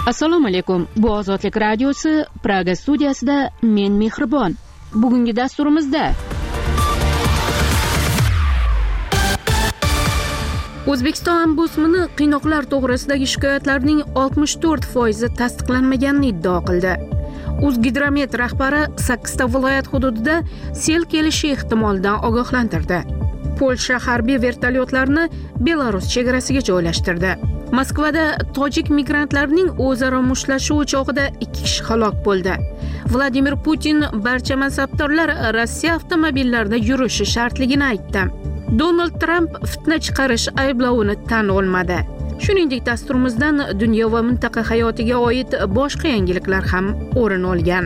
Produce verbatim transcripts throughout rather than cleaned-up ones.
Assalomu alaykum. Bu Ozodlik radiosi Praga studiyasida men Mehribon. Bugungi dasturimizda O'zbekiston ombudsmani qiynoqlar to'g'risidagi shikoyatlarning oltmish to'rt foizi tasdiqlanmaganini iddao qildi. O'zgidromet rahbari sakkizta viloyat hududida sel kelishi ehtimolidan ogohlantirdi. Polsha harbiy vertolyotlarni Belarus chegarasiga joylashtirdi. Moskvada tojik migrantlarning o'zaro mushtlashuvi chog'ida ikki kishi halok bo'ldi. Vladimir Putin barcha mansabdorlar Rossiya avtomobillarida yurishi shartligini aytdi. Donald Trump fitna chiqarish ayblovini tan olmadi. Shuningdek, dasturimizdan dunyo va mintaqa hayotiga oid boshqa yangiliklar ham o'rin olgan.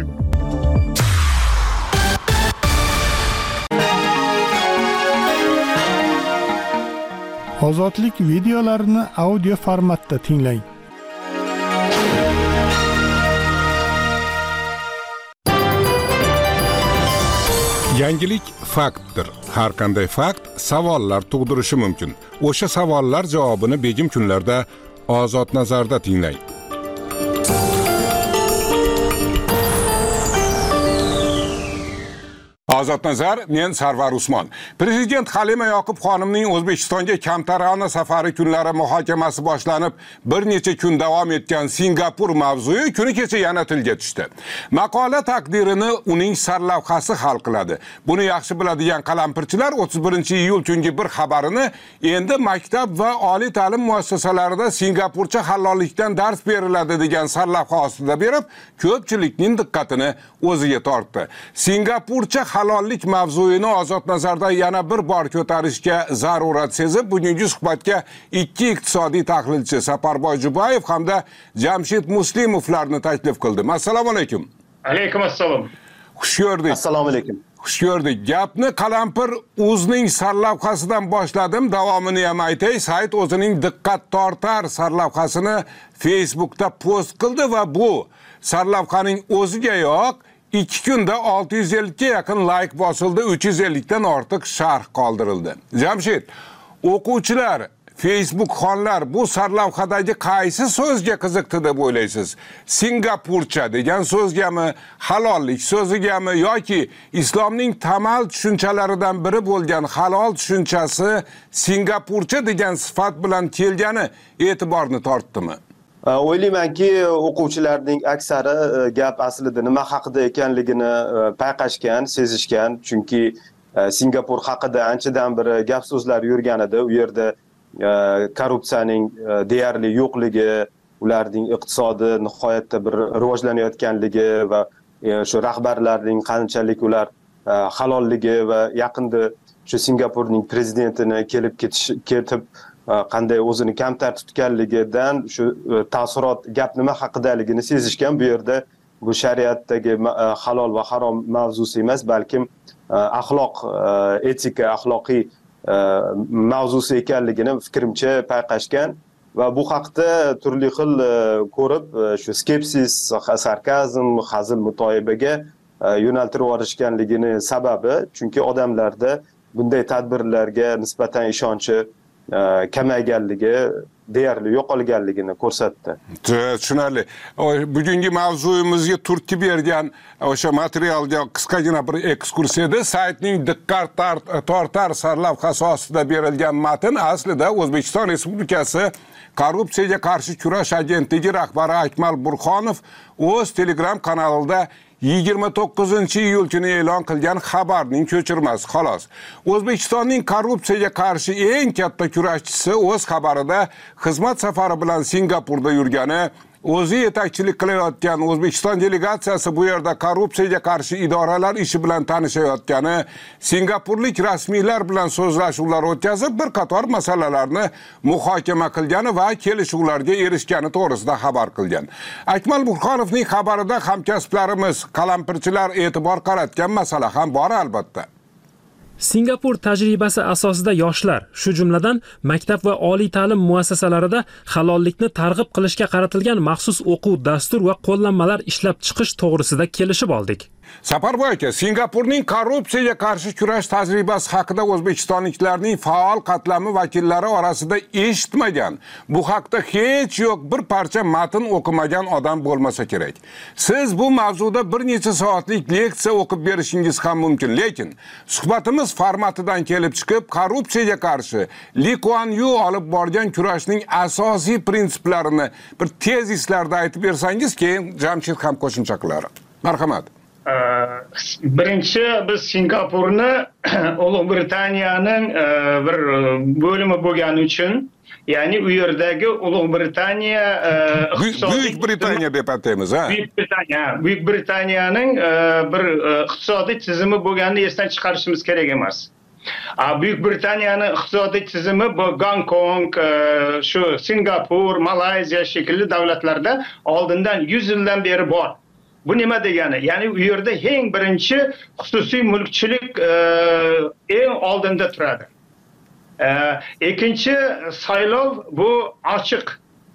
Ozodlik videolarini audio formatda tinglang. Yangilik faktdir. Har qanday fakt savollar tug'dirishi mumkin. O'sha savollar javobini begim kunlarda Ozod nazarda tinglang. Ozod nazar, men Sarvar Usmon. Prezident Halima Yoqub xonimning O'zbekistonga kamtarona safari kunlari muhokamasi boshlanib, bir necha kun davom etgan Singapur mavzusi kuni kecha yana tilga tushdi. Maqola taqdirini uning sarlavhasi hal qiladi. Buni yaxshi biladigan qalampirchilar o'ttiz birinchi iyul kungi bir xabarini endi maktab va oliy ta'lim muassasalarida Singapurcha halollikdan dars beriladi degan sarlavha ostida berib, ko'pchilikning diqqatini o'ziga tortdi. Singapurcha halollik mavzuyini Ozod nazarda yana bir bor ko'tarishga zarurat sezib, bugungi suhbatga ikki iqtisodiy tahlilchi Saparboy Jubayev hamda Jamshid Muslimovlarni taklif qildim. Assalomu alaykum. Alaykum assalom. Xush ko'rdik. Assalomu alaykum. Xush ko'rdik. Gapni Qalampir o'zining sarlavhasidan boshladim, davomini ham aytay. Sayt o'zining diqqat tortar sarlavhasini Facebookda post qildi va bu sarlavhaning o'ziga yo'q ikki kunda olti yuz ellik ga yaqin like bosildi, uch yuz ellik dan ortiq sharh qoldirildi. Jamshid, o'quvchilar, Facebook xonlar bu sarlavhadagi qaysi so'zga qiziqdi deb o'ylaysiz? Singapurcha degan so'zgami, halollik so'zigami yoki islomning tamal tushunchalaridan biri bo'lgan halol tushunchasi Singapurcha degan sifat bilan kelgani e'tiborni tortdimi? O'ylaymanki, o'quvchilarning aksari gap aslida nima haqida ekanligini payqashgan, sezishgan, chunki Singapur haqida anchadan beri gap so'zlar yurgan edi. U yerda korrupsiyaning deyarli yo'qligi, ularning iqtisodi nihoyatda bir rivojlanayotganligi va shu rahbarlarning qanchalik ular halolligi va yaqinda shu Singapurning prezidentini kelib ketish ketib qanday o'zini kamtar tutganligidan shu ta'sirot gap nima haqidaligini sezishgan. Bu yerda bu shariatdagi halol va harom mavzusi emas, balkim axloq, etika, axloqiy mavzusi ekanligini fikrimcha payqashgan va bu haqda turli xil ko'rib shu skepsis, sarkazm, hazil mutoyibaga yo'naltirib yuborishganligini sababi, chunki odamlarda bunday tadbirlarga nisbatan ishonchi kamayganligi, deyarli yo'qolganligini ko'rsatdi. Tushunarli. Bugungi mavzuyimizga turtki bergan o'sha materialga qisqagina bir ekskursiyada saytning diqqat tortar sarlavhasi ostida berilgan matn aslida O'zbekiston Respublikasi Korrupsiyaga qarshi kurash agentligi rahbari Akmal Burxonov o'z Telegram kanalida yigirma to'qqizinchi iyul kuni e'lon qilgan xabarning ko'chirmasi xolos. O'zbekistonning korrupsiyaga qarshi eng katta kurashchisi o'z xabarida xizmat safari bilan Singapurda yurgani, o'zi yetakchilik qilayotgan O'zbekiston delegatsiyasi bu yerda korrupsiyaga qarshi idoralar ishi bilan tanishayotgani, Singapurlik rasmiylar bilan so'zlashuvlar o'tkazib, bir qator masalalarni muhokama qilgani va kelishuvlarga erishgani to'g'risida xabar qilgan. Akmal Burxonovning xabarida hamkasblarimiz, qalampirchilar e'tibor qaratgan masala ham bor albatta. Singapur tajribasi asosida yoshlar, shu jumladan maktab va oliy ta'lim muassasalarida halollikni targ'ib qilishga qaratilgan maxsus o'quv dastur va qo'llanmalar ishlab chiqish to'g'risida kelishib oldik. Saparboy aka, Singapurning korrupsiyaga qarshi kurash tajribasi haqida o'zbekistonliklarning faol qatlami vakillari orasida eshitmagan, bu haqda hech yo'q bir parcha matn o'qimagan odam bo'lmasa kerak. Siz bu mavzuda bir necha soatlik leksiya o'qib berishingiz ham mumkin, lekin suhbatimiz formatidan kelib chiqib, korrupsiyaga qarshi Li Kuan Yu olib borgan kurashning asosiy prinsiplarini bir tezislarda aytib bersangiz, keyin Jamshid ham qo'shimcha qilar. Marhamat. Birinchi biz Singapurni Ulug' Britaniyaning bir bo'limi bo'lgani uchun, ya'ni u yerdagi Ulug' Britaniya iqtisodiy Buyuk Britaniya deb ataymiz, ha? Buyuk Britaniya, Buyuk Britaniyaning bir iqtisodiy tizimi bo'lganini esdan chiqarishimiz kerak emas. Buyuk Britaniyaning iqtisodiy tizimi bu Gonkong, shu Singapur, Malayziya shekilli davlatlarda oldindan yuz yildan beri bor. Bu nima degani? Ya'ni u yerda eng birinchi xususiy mulkchilik eng oldinda turadi. Ikkinchi saylov bu ochiq.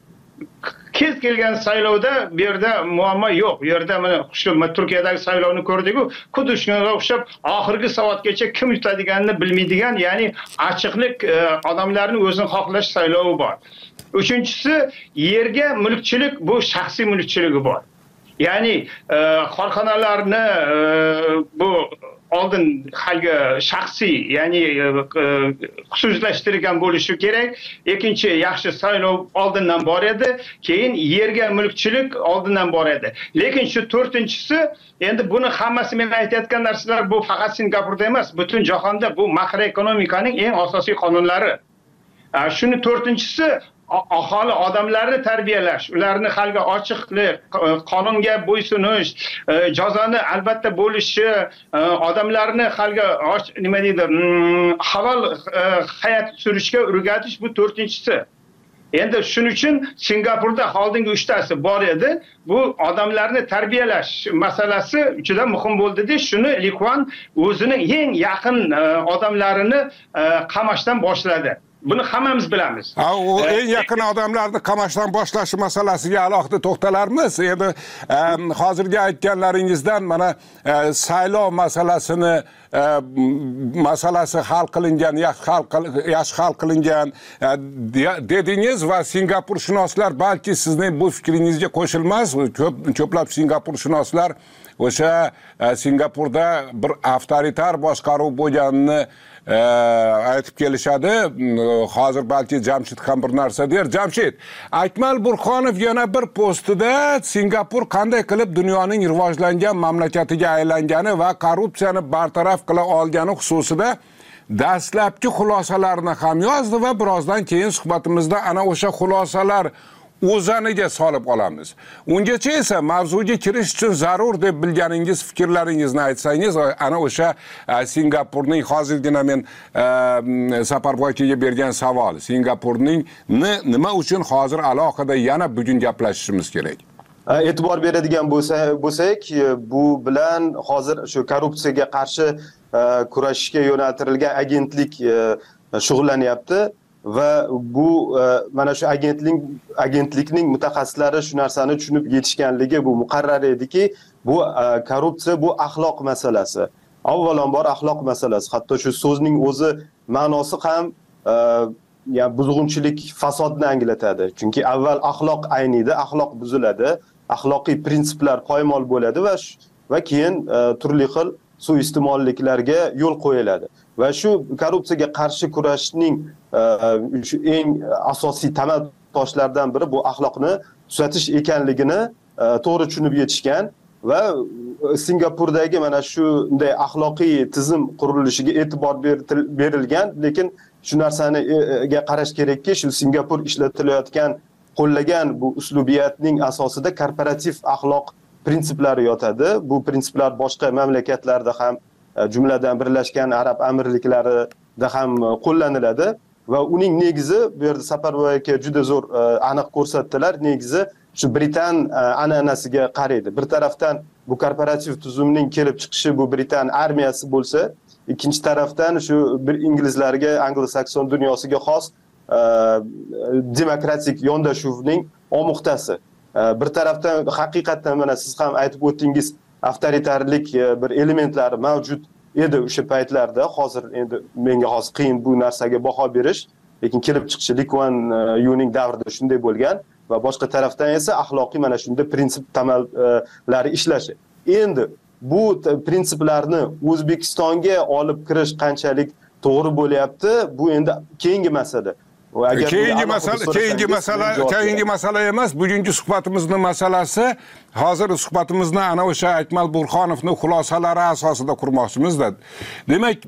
Kez kelgan saylovda bu yerda muammo yo'q. Bu yerda mana shu Turkiyadagi saylovni ko'rdik-ku, xuddi shunga o'xshab oxirgi soatgacha kim yutadiganini bilmaydigan, ya'ni ochiqlik, odamlarning o'zini xohlash saylovi bor. Uchinchisi, yerga mulkchilik, bu shaxsiy mulkchiligi bor. Ya'ni korxonalarni bu oldin halgi shaxsiy, ya'ni xususiylashtirilgan bo'lishi kerak. Ikkinchi, yaxshi saylov oldindan bor edi, keyin yerga mulkchilik oldindan bor edi. Lekin shu to'rtinchisi, endi buni hammasi men aytayotgan narsalar bu faqat Singapurda emas, butun jahonda bu makroekonomikaning eng asosiy qonunlari. Shuni to'rtinchisi aholi odamlarni tarbiyalash, ularni halga ochiqlik, qonunga bo'ysunish, jazoni albatta bo'lishi, odamlarni halga nima deydi, halol hayot surishga o'rgatish, bu to'rtinchisi. Endi shuning uchun Singapurda oldingi uchtasi bor edi. Bu odamlarni tarbiyalash masalasi juda muhim bo'ldi-da, shuni Li Kuan o'zining eng yaqin odamlarini qamashdan boshladi. Buni hammamiz bilamiz. Ha, o eng yaqin odamlarni qamashdan boshlash masalasiga alohida to'xtalarmiz. Endi hozirgi aytganlaringizdan mana saylov masalasini masalasi hal qilingan, yaxshi hal qilingan dedingiz va Singapurshunoslar balki sizning bu fikringizga qo'shilmas, ko'plab Singapurshunoslar o'sha Singapurda bir avtoritar boshqaruv bo'lganini aytib kelishadi. Hozir balki Jamshid ham bir narsa der. Jamshid, Akmal Burxonov yana bir postida Singapur qanday qilib dunyoning rivojlangan mamlakatiga aylangani va korrupsiyani bartaraf qila olgani xususida dastlabki xulosalarni ham yozdi va birozdan keyin suhbatimizda ana o'sha xulosalar o'zaniga solib olamiz. Ungacha esa mavzuga kirish uchun zarur deb bilganingiz fikrlaringizni aytsangiz, ana o'sha Singapurning hozirgina men Saparboy akaga bergan savol, Singapurning nima uchun hozir alohida yana bugun gaplashishimiz kerak? E'tibor beradigan bo'lsak, bu bilan hozir shu korrupsiyaga qarshi kurashishga yo'naltirilgan agentlik shug'ullanyapti. Va bu mana shu agentlik agentlikning mutaxassislari shu narsani tushunib yetishganligi bu muqarrar ediki, bu korrupsiya bu axloq masalasi. Avvalambor axloq masalasi. Hatto shu so'zning o'zi ma'nosi ham ya buzg'unchilik, fasodni anglatadi. Chunki avval axloq ayniydi, axloq buziladi, axloqiy prinsiplar poymol bo'ladi va va keyin turli xil suiiste'molliklarga yo'l qo'yiladi. Va shu korrupsiyaga qarshi kurashishning eng asosiy tamal toshlaridan biri bu axloqni tuzatish ekanligini to'g'ri tushunib yetishgan va Singapurdagi mana shunday axloqiy tizim qurilishiga e'tibor berilgan, lekin shu narsaniga qarash kerakki, shu Singapur ishlatilayotgan, qo'llagan bu uslubiyatning asosida korporativ axloq prinsiplari yotadi. Bu prinsiplar boshqa mamlakatlarda ham, jumladan Birlashgan Arab Amirliklarida ham qo'llaniladi va uning negizi bu yerda Saparboy aka juda zo'r aniq ko'rsatdilar. Negizi shu Britan an'anasiga qaraydi. Bir tarafdan bu korporativ tuzumning kelib chiqishi bu Britan armiyasi bo'lsa, ikkinchi tarafdan shu bir inglizlarga, anglo-sakson dunyosiga xos demokratik yondashuvning omuqtasi. Bir tarafdan haqiqatan mana siz ham aytib o'tdingiz, avtoritarlik bir elementlari mavjud edi o'sha paytlarda. Hozir endi menga hozir qiyin bu narsaga baho berish, lekin kelib chiqishi Lee Kuan Yew'ning davrida shunday bo'lgan va boshqa tarafdan esa axloqiy mana shunda prinsip tamallari ishlashi. Endi bu prinsiplarni O'zbekistonga olib kirish qanchalik to'g'ri bo'lyapti, bu endi keyingi masala. Keyingi masala, keyingi masala, keyingi masala emas. Bugungi suhbatimizning masalasi, hozir suhbatimizni ana o'sha Akmal Burxonovning xulosalari asosida qurmoqchimizda. Demak,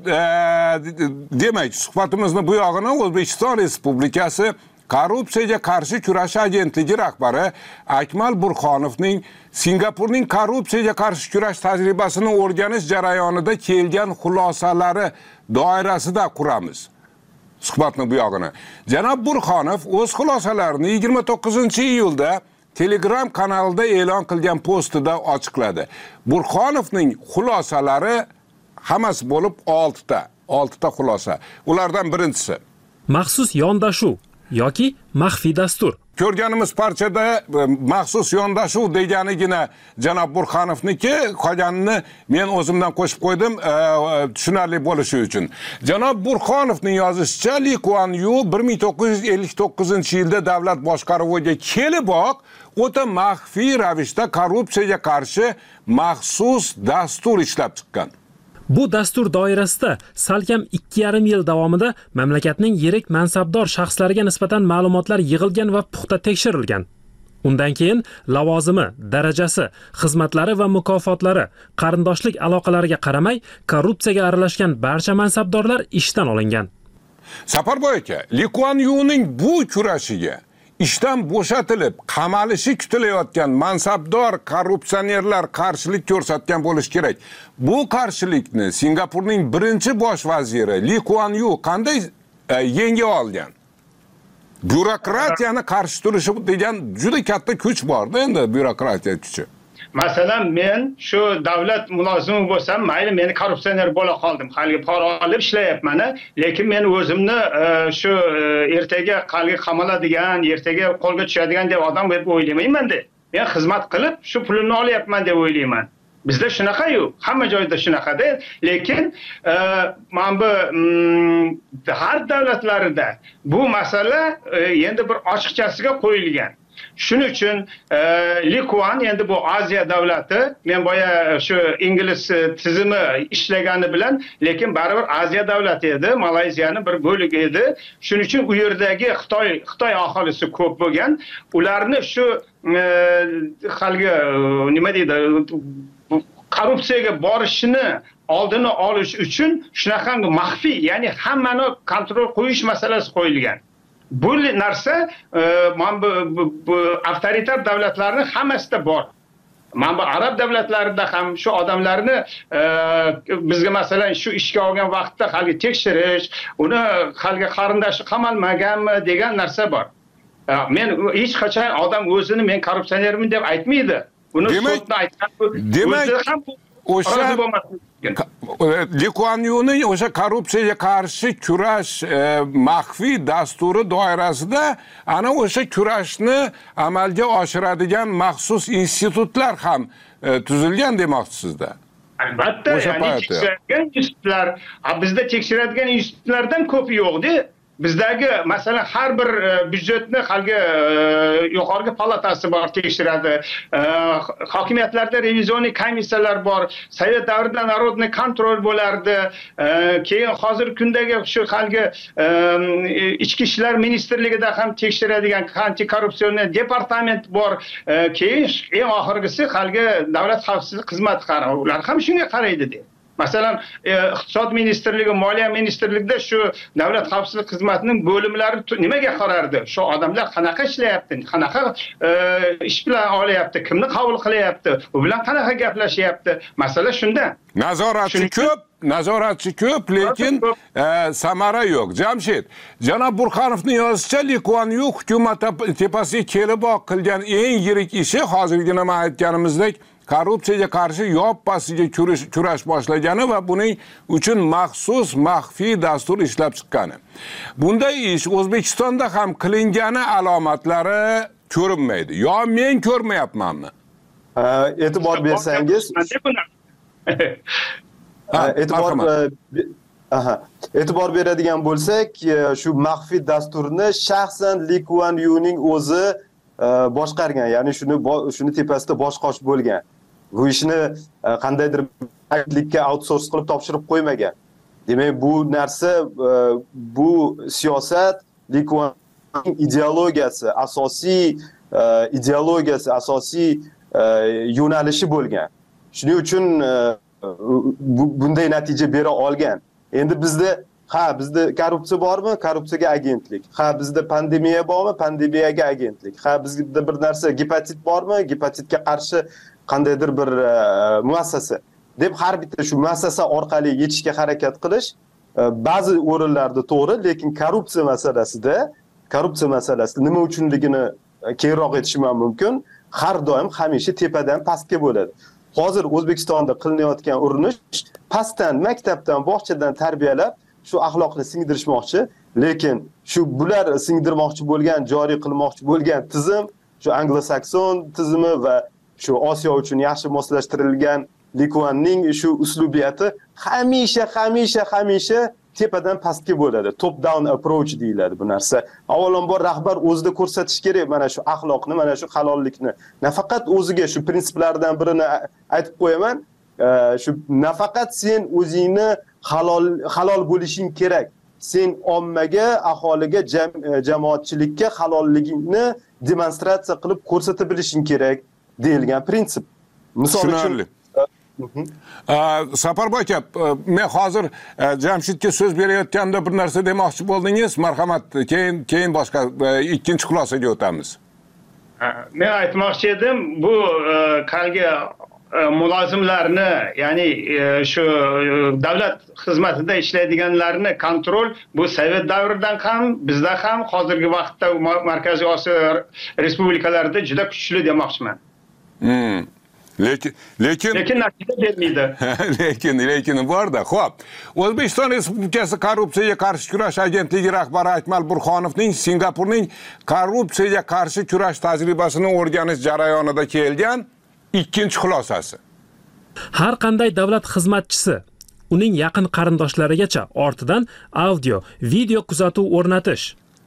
demak, suhbatimizning bu yog'ini O'zbekiston Respublikasi Korrupsiyaga qarshi kurash agentligi rahbari Akmal Burxonovning Singapurning korrupsiyaga qarshi kurash tajribasini o'rganish jarayonida kelgan xulosalari doirasida quramiz. Suhbatning bu yog'ini. Janob Burxonov o'z xulosalarini yigirma to'qqizinchi iyulda Telegram kanalida e'lon qilgan postida ochiqladi. Burxonovning xulosalari hammasi bo'lib oltita, oltita xulosa. Ulardan birinchisi maxsus yondashuv yoki maxfiy dastur. Ko'rganimiz parchada maxsus yondashuv deganigina janob Burxonovniki, qolganini men o'zimdan qo'shib qo'ydim tushunarli bo'lishi uchun. Janob Burxonovning yozishicha, Lee Kuan Yew bir ming to'qqiz yuz ellik to'qqizinchi yilda davlat boshqaruviga keliboq o'ta maxfiy ravishda korrupsiyaga qarshi maxsus dastur ishlab chiqqan. Bu dastur doirasida salkam ikki yarim yil davomida mamlakatning yirik mansabdor shaxslariga nisbatan ma'lumotlar yig'ilgan va puxta tekshirilgan. Undan keyin lavozimi, darajasi, xizmatlari va mukofotlari, qarindoshlik aloqalariga qaramay korrupsiyaga aralashgan barcha mansabdorlar ishdan olingan. Safarboy aka, Lee Kuan Yew'ning bu kurashiga ishdan bo'shatilib, qamalishi kutilayotgan mansabdor korrupsionerlar qarshilik ko'rsatgan bo'lish kerak. Bu qarshilikni Singapurning birinchi bosh vaziri Lee Kuan Yew qanday e, yenga olgan? Byurokratiyani qarshi turishi degan juda katta kuch bor-da endi, byurokratiya kuchi. Masalan, men shu davlat mulozimi bo'lsam, mayli meni korrupsioner bo'la qoldim, hali pora olib ishlayapman, lekin men o'zimni shu ertaga qalga qamaladigan, ertaga qo'lga tushadigan deb odam deb o'ylamayman-da. Men xizmat qilib shu pulni olyapman deb o'ylayman. Bizda shunaqa-yu, hamma joyda shunaqa-da, lekin mana bu har davlatlarida bu masala endi bir ochiqchasiga qo'yilgan. Shuning uchun Lee Kuan endi bu Aziya davlati, men boya shu ingliz tizimi ishlagani bilan, lekin baribir Aziya davlati edi, Malayziyaning bir bo'ligi edi. Shuning uchun u yerdagi Xitoy Xitoy aholisi ko'p bo'lgan. Ularni shu halgi nima deydi, korrupsiyaga borishini oldini olish uchun shunaqa maxfiy, ya'ni hammani kontrol qo'yish masalasi qo'yilgan. Bu narsa mana bu, bu avtoritar davlatlarning hammasida bor. Mana bu arab davlatlarida ham shu odamlarni bizga masalan shu ishga olgan vaqtda hali tekshirish, uni hali qarindoshi qamalmaganmi degan narsa bor. Men hech qachon odam o'zini men korrupsionerman deb aytmaydi. Uni sudda aytgan, o'zi ham o'sha Lee Kuan Yew'ning o'sha korrupsiyaga qarshi kurash maxfiy dasturi doirasida ana o'sha kurashni amalga oshiradigan maxsus institutlar ham tuzilgan demoqchisizda. Albatta, ya'ni tekshiradigan institutlar, bizda tekshiradigan institutlardan ko'pi yo'q-da. Bizdagi masalan har bir byudjetni halgi yuqorgi palatasi bor, tekshiradi. Hokimiyatlarda revizionniy komissiyalar bor. Sovet davrida narodniy kontrol bo'lardi. Keyin hozirgi kundagi shu halgi ichki ishlar ministrligida ham tekshiradigan antikorrupsion departament bor. Keyin eng oxirgisi halgi davlat xavfsizlik xizmati qarori. Ular ham shunga qaraydi deydi. Masalan, iqtisod ministrligi, moliya ministrligida shu davlat xavfsizlik xizmatining bo'limlari nimaga qarardi? Shu odamlar qanaqa ishlayapti, qanaqa ish bilan olyapti, kimni qabul qilyapti, u bilan qanaqa gaplashyapti? Masala shunda. Nazoratchi ko'p, nazoratchi ko'p, lekin samara yo'q. Jamshid, janob Burxonovning yozishicha, Lee Kuan Yew hukumat tepasiga keliboq qilgan eng yirik ishi hozirgina men aytganimizdek korrupsiyaga qarshi yoppasiga kurash boshlagani va buning uchun maxsus maxfiy dastur ishlab chiqqani. Bunday ish O'zbekistonda ham qilingani alomatlari ko'rinmaydi. Yo men ko'rmayapmanmi? e'tibor bersangiz e'tibor aha e'tibor beradigan bo'lsak, shu maxfiy dasturni shaxsan Lee Kuan Yew'ning o'zi boshqargan, ya'ni shuni shuni tepasida bosh qosh bo'lgan. Bu ishni qandaydir agentlikka outsource qilib topshirib qo'ymagan. Demak, bu narsa, bu siyosat Lee Kuan Yew'ning ideologiyasi, asosiy ideologiyasi, asosiy yo'nalishi bo'lgan. Shuning uchun bunday natija bera olgan. Endi bizda ha, bizda korrupsiya bormi? Korrupsiyaga agentlik. Ha, bizda pandemiya bormi? Pandemiyaga agentlik. Ha, bizda bir narsa gepatit bormi? Gepatitga qarshi qandaydir bir muassasa. Deb har bitta shu muassasa orqali yetishga harakat qilish ba'zi o'rinlarda to'g'ri, lekin korrupsiya masalasida, korrupsiya masalasida nima uchunligini keyinroq aytishim mumkin. Har doim hamisha tepadan pastga bo'ladi. Hozir O'zbekistonda qilinayotgan urinish pastdan, maktabdan, bog'chadan tarbiyalab shu axloqni singdirishmoqchi, lekin shu bular singdirmoqchi bo'lgan, joriy qilmoqchi bo'lgan tizim, shu anglo-sakson tizimi va shu Osiyo uchun yaxshi moslashtirilgan Lee Kuanning shu uslubiyati hamisha, hamisha, hamisha tepadan pastga bo'ladi. Top down approach deyiladi bu narsa. Avvalambor rahbar o'zida ko'rsatish kerak mana shu axloqni, mana shu halollikni. Nafaqat o'ziga shu prinsiplardan birini aytib qo'yaman, shu nafaqat sen o'zingni halol halol bo'lishing kerak. Sen ommaga, aholiga, jamoatchilikka halolligingni demonstratsiya qilib ko'rsata bilishing kerak deyilgan prinsip. Misol uchun Saparboy aka, men hozir Jamshidga so'z berayotganda bir narsa demoqchi bo'ldingiz. Marhamat, keyin keyin boshqa ikkinchi xulosaga o'tamiz. Men aytmoqchi edim, bu qalgi mulozimlarni, ya'ni shu davlat xizmatida ishlaydiganlarni kontrol bu Sovet davridan ham, bizda ham hozirgi vaqtda Markaziy Osiyo respublikalarida juda kuchli demoqchiman. Hmm. Lekin lekin lekin natija bermaydi. lekin lekin borda. Xo'p, O'zbekiston Respublikasi Korrupsiyaga qarshi kurash agentligi rahbari Akmal Burxonovning Singapurning korrupsiyaga qarshi kurash tajribasini o'rganish jarayonida kelgan ikkinchi xulosasi. Har qanday davlat xizmatchisi uning yaqin qarindoshlarigacha ortidan audio, video kuzatuv o'rnatish.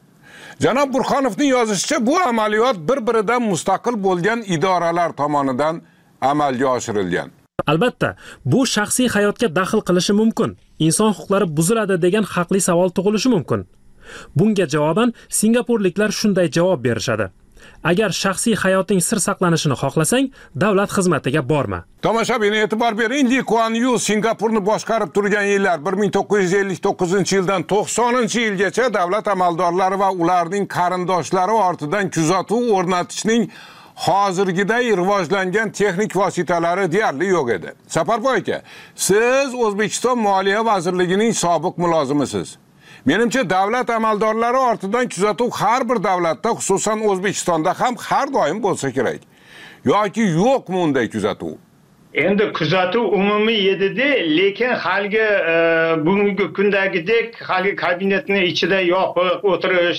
Janob Burxonovning yozishicha, bu amaliyot bir-biridan mustaqil bo'lgan idoralar tomonidan amalga oshirilgan. Albatta, bu shaxsiy hayotga daxl qilishi mumkin. Inson huquqlari buziladi degan haqli savol tug'ilishi mumkin. Bunga javoban singapurliklar shunday javob berishadi. Agar shaxsiy hayoting sir saqlanishini xohlasang, davlat xizmatiga borma. Tomoshabin, e'tibor bering, Lee Kuan Yew Singapurni boshqarib turgan yillar bir ming to'qqiz yuz ellik to'qqizinchi yildan to'qsoninchi yilgacha davlat amaldorlari va ularning qarindoshlari ortidan kuzatuv o'rnatishning hozirgiday rivojlangan texnik vositalari deyarli yo'q edi. Saparboy aka, siz O'zbekiston Moliya vazirligining sobiq mulozimisiz. Menimcha davlat amaldorlari ortidan kuzatuv har bir davlatda, xususan O'zbekistonda ham har doim bo'lsa kerak. Yoki yo'qmi unday kuzatuv? Endi kuzatuv umumiy edi-de, lekin halgi bugungi kundagidek halgi kabinetning ichida yopiq o'tirish,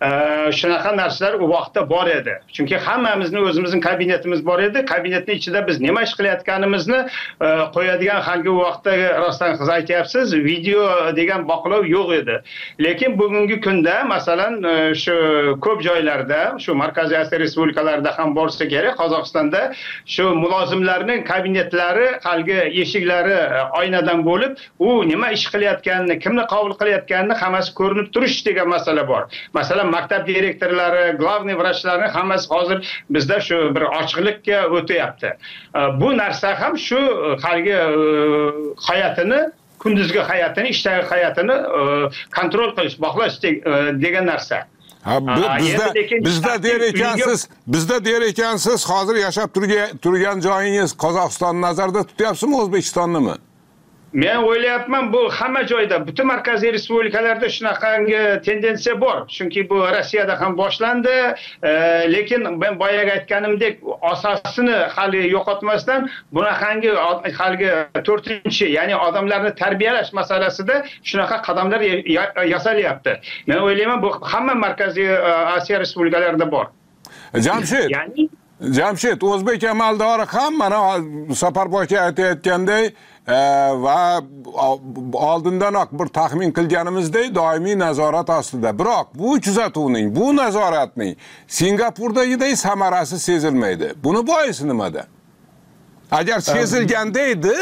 shunaqa narsalar u vaqtda bor edi. Chunki hammamizning o'zimizning kabinetimiz bor edi. Kabinetning ichida biz nima ish qilayotganimizni qo'yadigan halgi vaqtda rostdan siz aytyapsiz, video degan boqlov yo'q edi. Lekin bugungi kunda, masalan, shu ko'p joylarda, shu Markaziy Osiyo respublikalarida ham bo'lsa kerak, Qozog'istonda shu mulozimlarning kabinet halgi eshiklari oynadan bo'lib, u nima ish qilayotganini, kimni qabul qilayotganini hammasi ko'rinib turish degan masala bor. Masalan, maktab direktorlari, glavniy vrachlarni hammasi hozir bizda shu bir ochiqlikka o'tyapti. Bu narsa ham shu halgi hayotini, kunduzgi hayotini, ishdagi hayotini kontrol qilish, bog'lash degan narsa. Ha, bizda bizda der ekansiz, bizda der ekansiz, hozir yashab turgan joyingiz Qozog'istonni nazarda tutyapsizmi, O'zbekistonnimi? Men o'ylayapman, bu hamma joyda, butun markaziy respublikalarda shunaqangi tendensiya bor. Chunki bu Rossiyada ham boshlandi, lekin men boyaga aytganimdek, asosini hali yo'qotmasdan bunaqangi halgi to'rtinchi, ya'ni odamlarni tarbiyalash masalasida shunaqa qadamlar yasalyapti. Men o'ylayman, bu hamma markaziy Osiyo respublikalarida bor. Jamshid, ya'ni Jamshid, o'zbek amaldori ham mana Saparboy aka aytayotganday va oldindanoq bir taxmin qilganimizdek doimiy nazorat ostida. Biroq bu kuzatuvning, bu nazoratning Singapurdagiday samarasi sezilmaydi. Buni boisi nimada? Agar sezilganda edi,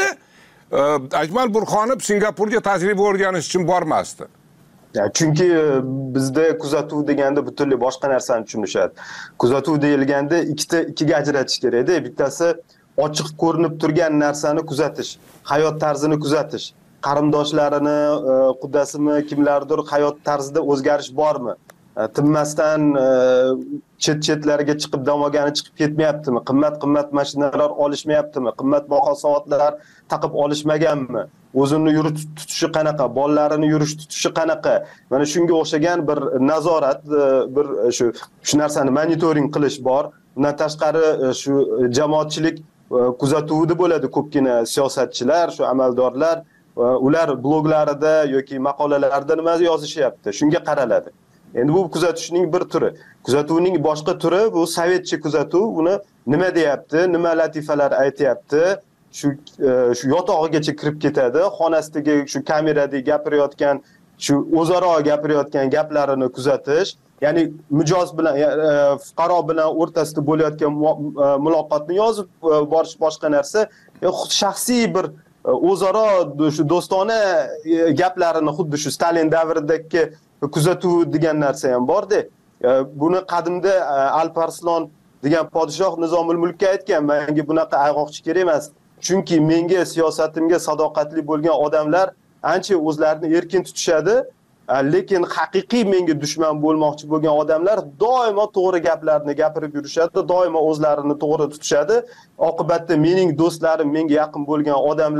Akmal Burxonov Singapurga tajriba o'rganish uchun bormasdi. Ya chunki bizda kuzatuv deganda butunlay boshqa narsani tushunishadi. Kuzatuv deyilganda ikkita ikkiga ajratish kerak-da. Bittasi ochiq ko'rinib turgan narsani kuzatish, hayot tarzini kuzatish, qarindoshlarini, qudasimi, kimlardir hayot tarzida o'zgarish bormi? Tinmasdan chet-chetlarga chiqib dam olgani chiqib ketmayaptimi? Qimmat-qimmat mashinalar olishmayaptimi? Qimmatbaho soatlar taqib olishmaganmi? O'zini yurish tutishi qanaqa, bolalarini yurish tutishi qanaqa? Mana shunga o'xshagan bir nazorat, bir shu shu narsani monitoring qilish bor. Undan tashqari shu jamoatchilik kuzatuvida bo'ladi ko'pgina siyosatchilar, shu amaldorlar, ular bloglarida yoki maqolalarida nima yozishyapti, shunga qaraladi. Endi bu kuzatishning bir turi. Kuzatuvning boshqa turi bu sovetcha kuzatuv. Uni nima deyapti, nima latifalar aytayapti, shu shu yotog'igacha kirib ketadi, xonasidagi shu kamerada gapirayotgan, shu o'zaro gapirayotgan gaplarini kuzatish, ya'ni mijoz bilan fuqaro bilan o'rtasida bo'layotgan muloqotni yozib borish boshqa narsa. Shaxsiy bir o'zaro shu do'stona gaplarini xuddi shu Stalin davridagi kuzatuv degan narsa ham bor-da. Buni qadimda Alparslan degan podshoh Nizomul Mulkka aytgan, menga bunaqa ayg'oqchi kerak emas. Chunki menga siyosatimga sadoqatli bo'lgan odamlar ancha o'zlarini erkin tutishadi, lekin haqiqiy menga dushman bo'lmoqchi bo'lgan odamlar doimo to'g'ri gaplarni gapirib yurishadi, doimo o'zlarini to'g'ri tutishadi. Oqibatda mening do'stlarim, menga yaqin bo'lgan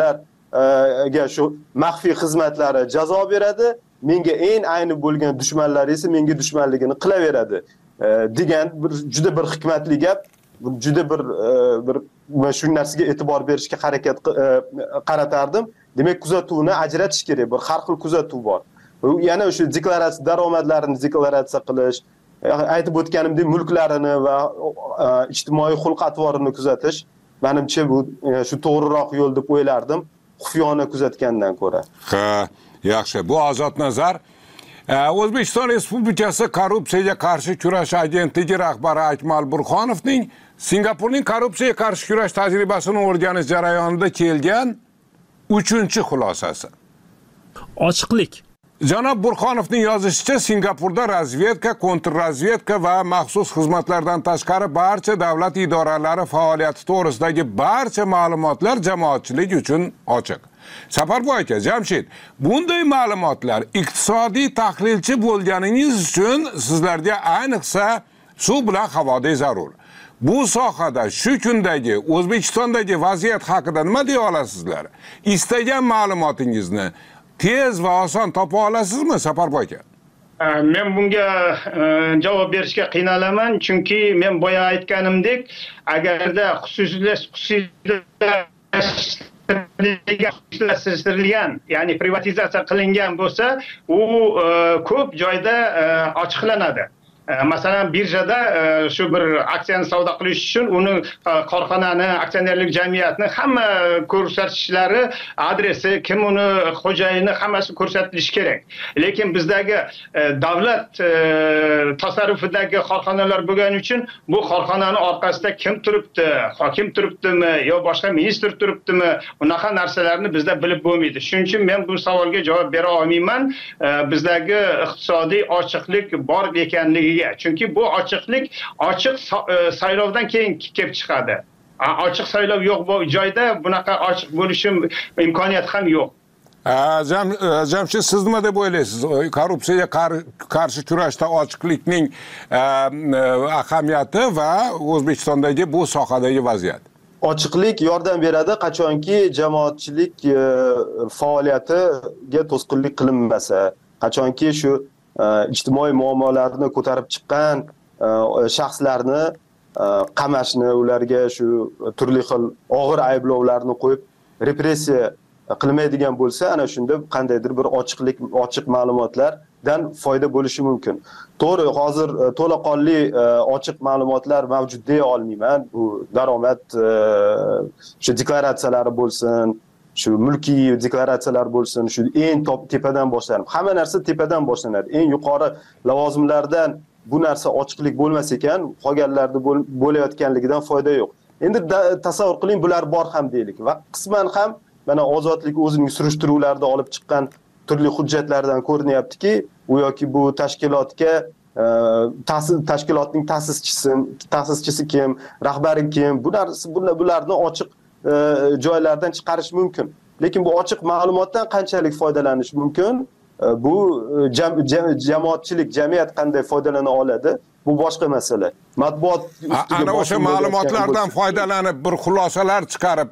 odamlarga shu maxfiy xizmatlari jazo beradi, menga eng ayni bo'lgan dushmanlar esa menga dushmanligini qilaveradi degan bir juda bir hikmatli gap. Juda bir bir shu narsaga e'tibor berishga harakat qaratardim. Demak, kuzatuvni ajratish kerak. Bir har xil kuzatuv bor. Yana o'sha deklaratsiya daromadlarini deklaratsiya qilish, aytib o'tganimdek mulklarini va ijtimoiy xulq-atvorini kuzatish menimcha bu shu to'g'riroq yo'l deb o'ylardim, xufiyona kuzatgandan ko'ra. Ha, yaxshi. Bu Ozod Nazar O'zbekiston Respublikasi korrupsiyaga qarshi kurash agentligi rahbari Akmal Burxonovning Singapurning korrupsiyaga qarshi kurash tajribasini o'rganish jarayonida kelgan uchinchi xulosasi. Ochiqlik. Janob Burxonovning yozishicha, Singapurda razvedka, kontrrazvedka va maxsus xizmatlardan tashqari barcha davlat idoralari faoliyati to'g'risidagi barcha ma'lumotlar jamoatchilik uchun ochiq. Saparboy aka, Jamshid, bunday ma'lumotlar iqtisodiy tahlilchi bo'lganingiz uchun sizlarga ayniqsa suv bilan havodek zarur. Bu sohada shu kundagi O'zbekistondagi vaziyat haqida nima deya olasizlar? Istagan ma'lumotingizni tez va oson topa olasizmi, Saparboy aka? Men bunga javob berishga qiynalaman, chunki men boya aytganimdek, agarda xususiylashtirilgan, ya'ni privatizatsiya qilingan bo'lsa, u ko'p joyda ochiqlanadi. Masalan, birjada shu bir aksiyani savdo qilish uchun uni korxonani, aksionerlik jamiyatni hamma ko'rsatishlari, adresi, kim uni xo'jayini hammasi ko'rsatilishi kerak. Lekin bizdagi davlat tasarrufidagi korxonalar bo'lgani uchun bu korxonani orqasida kim turibdi, hokim turibdimi yo boshqa ministr turibdimi, unaqa narsalarni bizda bilib bo'lmaydi. Shuning uchun men bu savolga javob bera olmayman. Bizdagi iqtisodiy ochiqlik bor ekanligi. Chunki bu ochiqlik ochiq saylovdan keyin kelib chiqadi. Ochiq saylov yo'q bu joyda bunaqa ochiq bo'lishi imkoniyati ham yo'q. Jamshid, siz nima deb o'ylaysiz? Korrupsiyaga qarshi kurashda ochiqlikning ahamiyati va O'zbekistondagi bu sohadagi vaziyat. Ochiqlik yordam beradi qachonki jamoatchilik faoliyatiga to'sqinlik qilinmasa, qachonki shu ijtimoiy muammolarni ko'tarib chiqqan shaxslarni qamashni, ularga shu turli xil og'ir ayblovlarni qo'yib repressiya qilmaydigan bo'lsa, ana shunda qandaydir bir ochiqlik, ochiq ma'lumotlardan foyda bo'lishi mumkin. To'g'ri, hozir to'laqonli ochiq ma'lumotlar mavjud deya olmayman. Bu daromad shu deklaratsiyalari bo'lsin, shu mulkiy deklaratsiyalar bo'lsin, shu eng top tepadan boshlanib, hamma narsa tepadan boshlanadi. Eng yuqori lavozimlardan bu narsa ochiqlik bo'lmas ekan, qolganlarda bo'layotganligidan foyda yo'q. Endi tasavvur qiling, bular bor ham deylik va qisman ham mana ozodlik o'zining surishtiruvlarida olib chiqqan turli hujjatlardan ko'rinyaptiki, u yoki bu tashkilotga ta'sis tashkilotning ta'sischisi, ta'sischisi kim, rahbari kim, bu narsa bularni ochiq joylardan chiqarish mumkin. Lekin bu ochiq ma'lumotdan qanchalik foydalanish mumkin? Bu jamoatchilik, jamiyat qanday foydalana oladi? Bu boshqa masala. Matbuot ana o'sha ma'lumotlardan foydalanib bir xulosalar chiqarib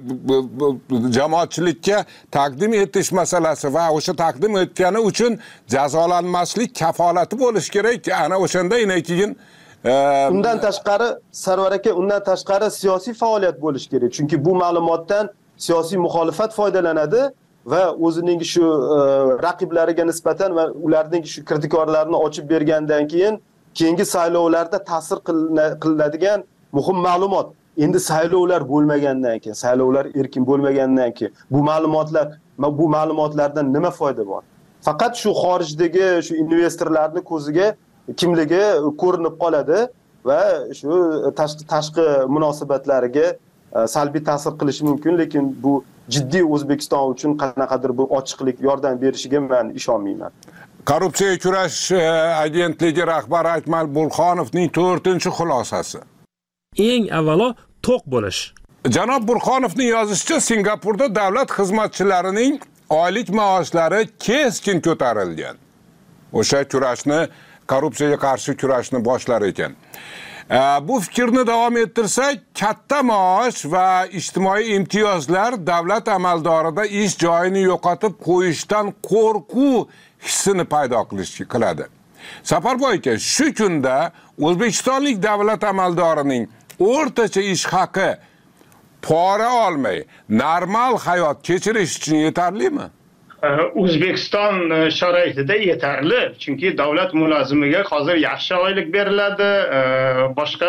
jamoatchilikka taqdim etish masalasi va o'sha taqdim etgani uchun jazolanmaslik kafolati bo'lish kerak. Ana o'shanda keyin undan tashqari Sarvar aka, undan tashqari siyosiy faoliyat bo'lish kerak. Chunki bu ma'lumotdan siyosiy muxolifat foydalanadi va o'zining shu raqiblariga nisbatan va ularning shu kirdikorlarini ochib bergandan keyin keyingi saylovlarda ta'sir qilinadigan muhim ma'lumot. Endi saylovlar bo'lmagandan keyin, saylovlar erkin bo'lmagandan keyin bu ma'lumotlar, bu ma'lumotlardan nima foyda bor? Faqat shu xorijdagi shu investorlarning ko'ziga kimligi ko'rinib qoladi va shu tashqi tashqi munosabatlariga salbiy ta'sir qilishi mumkin, lekin bu jiddiy O'zbekiston uchun qanaqadir bir ochiqlik yordam berishiga men ishonmayman. Korrupsiyaga kurash agentligi rahbari Akmal Burxonovning to'rtinchi xulosasi. Eng avvalo to'q bo'lish. Janob Burxonovning yozishicha, Singapurda davlat xizmatchilarining oylik maoshlari keskin ko'tarilgan. O'sha kurashni, korrupsiyaga qarshi kurashni boshlar ekan. Bu fikrni davom ettirsak, katta maosh va ijtimoiy imtiyozlar davlat amaldorida ish joyini yo'qotib qo'yishdan qo'rquv hissini paydo qiladi. Safarboy aka, shu kunda O'zbekistonlik davlat amaldorining o'rtacha ish haqi pora olmay normal hayot kechirish uchun yetarlimi? O'zbekiston sharoitida yetarli, chunki davlat mulozimiga hozir yaxshi oylik beriladi, boshqa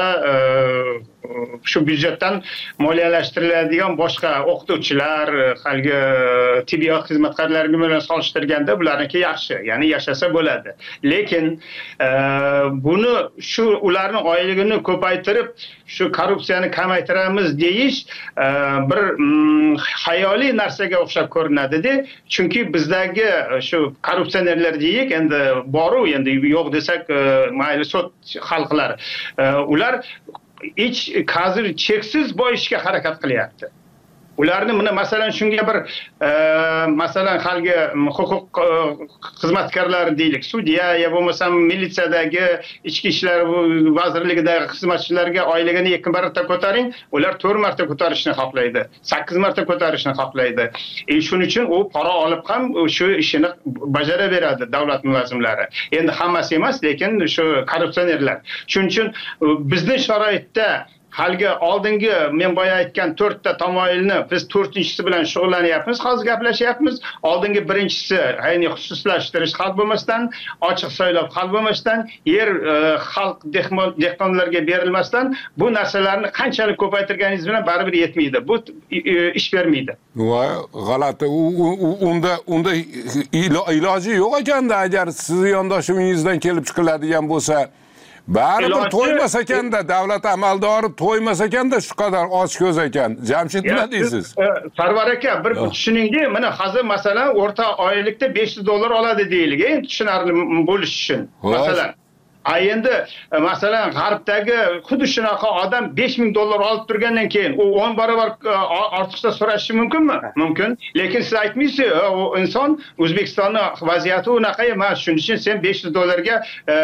shu byudjetdan moliyalashtiriladigan boshqa o'qituvchilar, haligi tibbiyot xizmatkorlari bilan solishtirganda bularniki yaxshi, ya'ni yashasa bo'ladi. Lekin buni shu ularning oyligini ko'paytirib, shu korrupsiyani kamaytiramiz deyish bir xayoliy narsaga o'xshab ko'rinadi-da, chunki bizdagi shu korrupsionerlar deyik, endi boru, endi yo'q desak mayli sud xalqlar, ular ich hozir cheksiz boyishga harakat qilyapti. Ularni mana masalan shunga bir masalan halgi huquq xizmatkorlari deylik, sudya ya bo'lmasa militsiyadagi ichki ishlar vazirligidagi xizmatchilarga oyligini ikki marta ko'taring, ular to'rt marta ko'tarishni xohlaydi, sakkiz marta ko'tarishni xohlaydi. E shuning uchun u pora olib ham shu ishini bajaraveradi davlat mulozimlari. Endi hammasi emas, lekin shu korrupsionerlar. Shuning uchun bizning sharoitda halgi oldingi men boya aytgan to'rtta tamoyilni biz to'rtinchisi bilan shug'ullanyapmiz, hozir gaplashyapmiz. Oldingi birinchisi ayni xususlashtirish xalq bo'lmasdan, ochiq saylov xalq bo'lmasdan, yer xalq dehqonlarga berilmasdan bu narsalarni qanchalik ko'paytirganingiz bilan baribir yetmaydi. Bu ish bermaydi. Voy, g'alati. Unda unda iloji yo'q ekanda, agar sizni yondoshuvingizdan kelib chiqiladigan bo'lsa, baribir to'ymas ekanda, davlat amaldori to'ymas ekanda, shu qadar och ko'z ekan. Jamshid, nima deysiz? Sarvar aka, bir tushuningda, mana hozir masalan o'rta oylikda besh yuz dollar oladi deylik, endi tushunarli bo'lish uchun. Masalan, a endi masalan g'arbdagi xuddi shunaqa odam besh ming dollar olib turgandan keyin u o'n barobar ortiqcha so'rashi mumkinmi? Mumkin. Lekin siz aytmaysiz, u inson O'zbekistonning vaziyati unaqa emas, shuning uchun sen besh yuz dollarga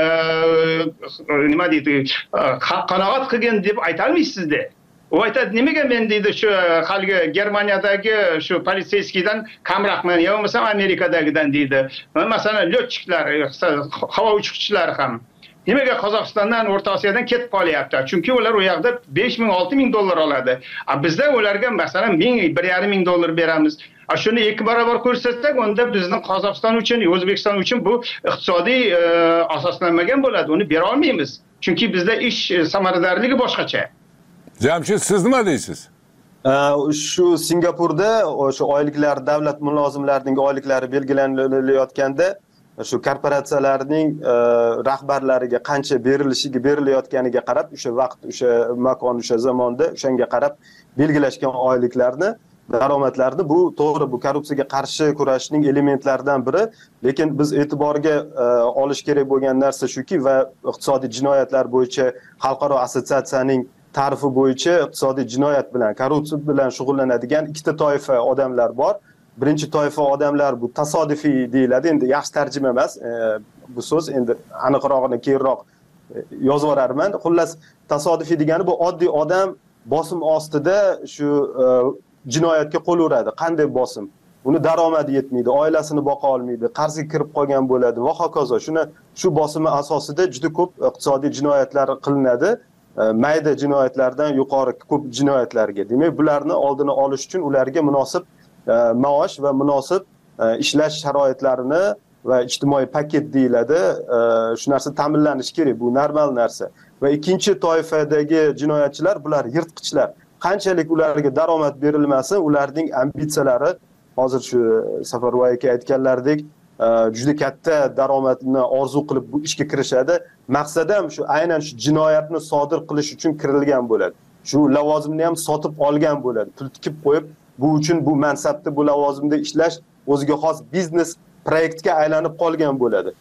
nima deydi, qanoat qilgin deb ayta olmaysiz-da. U aytadi, nimaga men deydi shu haligi Germaniyadagi shu politsiyskidan kamroqman, yo bo'lmasa Amerikadagidan deydi. Masalan, lyochiklar, havo uchuvchilari ham nimaga Qozog'istondan, O'rta Osiyodan ketib qolyapti? Chunki ular u yoqda besh ming olti ming dollar oladi. A bizda ularga masalan ming bir yarim ming dollar beramiz. Shuni ikki barobar ko'rsatsak, unda bizning Qozog'iston uchun, O'zbekiston uchun bu iqtisodiy asoslanmagan bo'ladi. Uni bera olmaymiz. Chunki bizda ish samaradorligi boshqacha. Jamshid, siz nima deysiz? Shu Singapurda o'sha oyliklar, davlat mulozimlarining oyliklari belgilanilayotganda shu korporatsiyalarning rahbarlariga qancha berilishiga berilayotganiga qarab, o'sha vaqt, o'sha makon, o'sha zamonda o'shanga qarab belgilashgan oyliklarni, daromadlarni, bu to'g'ri, bu korrupsiyaga qarshi kurashning elementlaridan biri, lekin biz e'tiborga olish kerak bo'lgan narsa shuki, va iqtisodiy jinoyatlar bo'yicha xalqaro assotsiatsiyaning ta'rifi bo'yicha iqtisodiy jinoyat bilan, korrupsiya bilan shug'ullanadigan ikkita toifa odamlar bor. Birinchi toifa odamlar bu tasodifiy deyiladi. Endi yaxshi tarjima emas bu so'z, endi aniqrog'ini keyinroq yozib yuborarman. Xullas, tasodifiy degani bu oddiy odam bosim ostida shu jinoyatga qo'l uradi. Qanday bosim? Uni daromadi yetmaydi, oilasini boqa olmaydi, qarzga kirib qolgan bo'ladi va hokazo. Shuni shu bosimi asosida juda ko'p iqtisodiy jinoyatlar qilinadi. Mayda jinoyatlardan yuqori ko'p jinoyatlarga. Demak, bularni oldini olish uchun ularga munosib maosh va munosib ishlash sharoitlarini va ijtimoiy paket deyiladi, shu narsa ta'minlanishi kerak. Bu normal narsa. Va ikkinchi toifadagi jinoyatchilar, bular yirtqichlar. Qanchalik ularga daromad berilmasin, ularning ambitsiyalari, hozir shu Safarboy aka aytganlaridek, juda katta daromadni orzu qilib bu ishga kirishadi. Maqsadi ham shu, aynan shu jinoyatni sodir qilish uchun kirilgan bo'ladi. Shu lavozimni ham sotib olgan bo'ladi. Pul tikib qo'yib, bu uchun bu mansabda, bu lavozimda ishlash o'ziga xos biznes proyektga aylanib qolgan bo'ladi.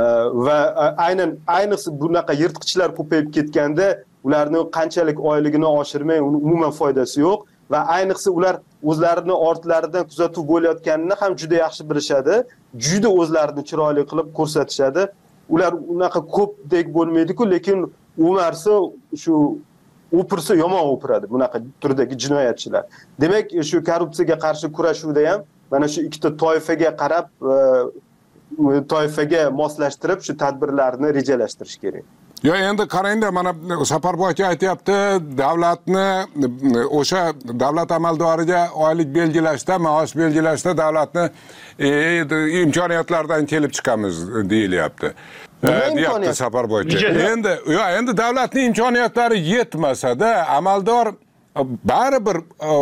Va aynan ayniqsa bunaqa yirtqichlar ko'payib ketganda, ularning qanchalik oyligini oshirmay, umuman foydasi yo'q. Va ayniqsa ular o'zlarini ortlaridan kuzatuv bo'layotganini ham juda yaxshi bilishadi. Juda o'zlarini chiroyli qilib ko'rsatishadi. Ular unaqa ko'pdek bo'lmaydi-ku, lekin umarsa shu o'pirsa yomon o'piradi bunaqa turdagi jinoyatchilar. Demak, shu korrupsiyaga qarshi kurashuvda ham mana shu ikkita toifaga qarab, toifaga moslashtirib shu tadbirlarni rejalashtirish kerak. Yo, endi qarangda, mana Safarboy aka aytayapti, davlatni o'sha davlat amaldoriga oylik belgilashda, maosh belgilashda davlatni imkoniyatlardan kelib chiqamiz deyilyapti. Deyapti Safarboy aka. Endi, yo, endi davlatning imkoniyatlari yetmasa-da, amaldor baribir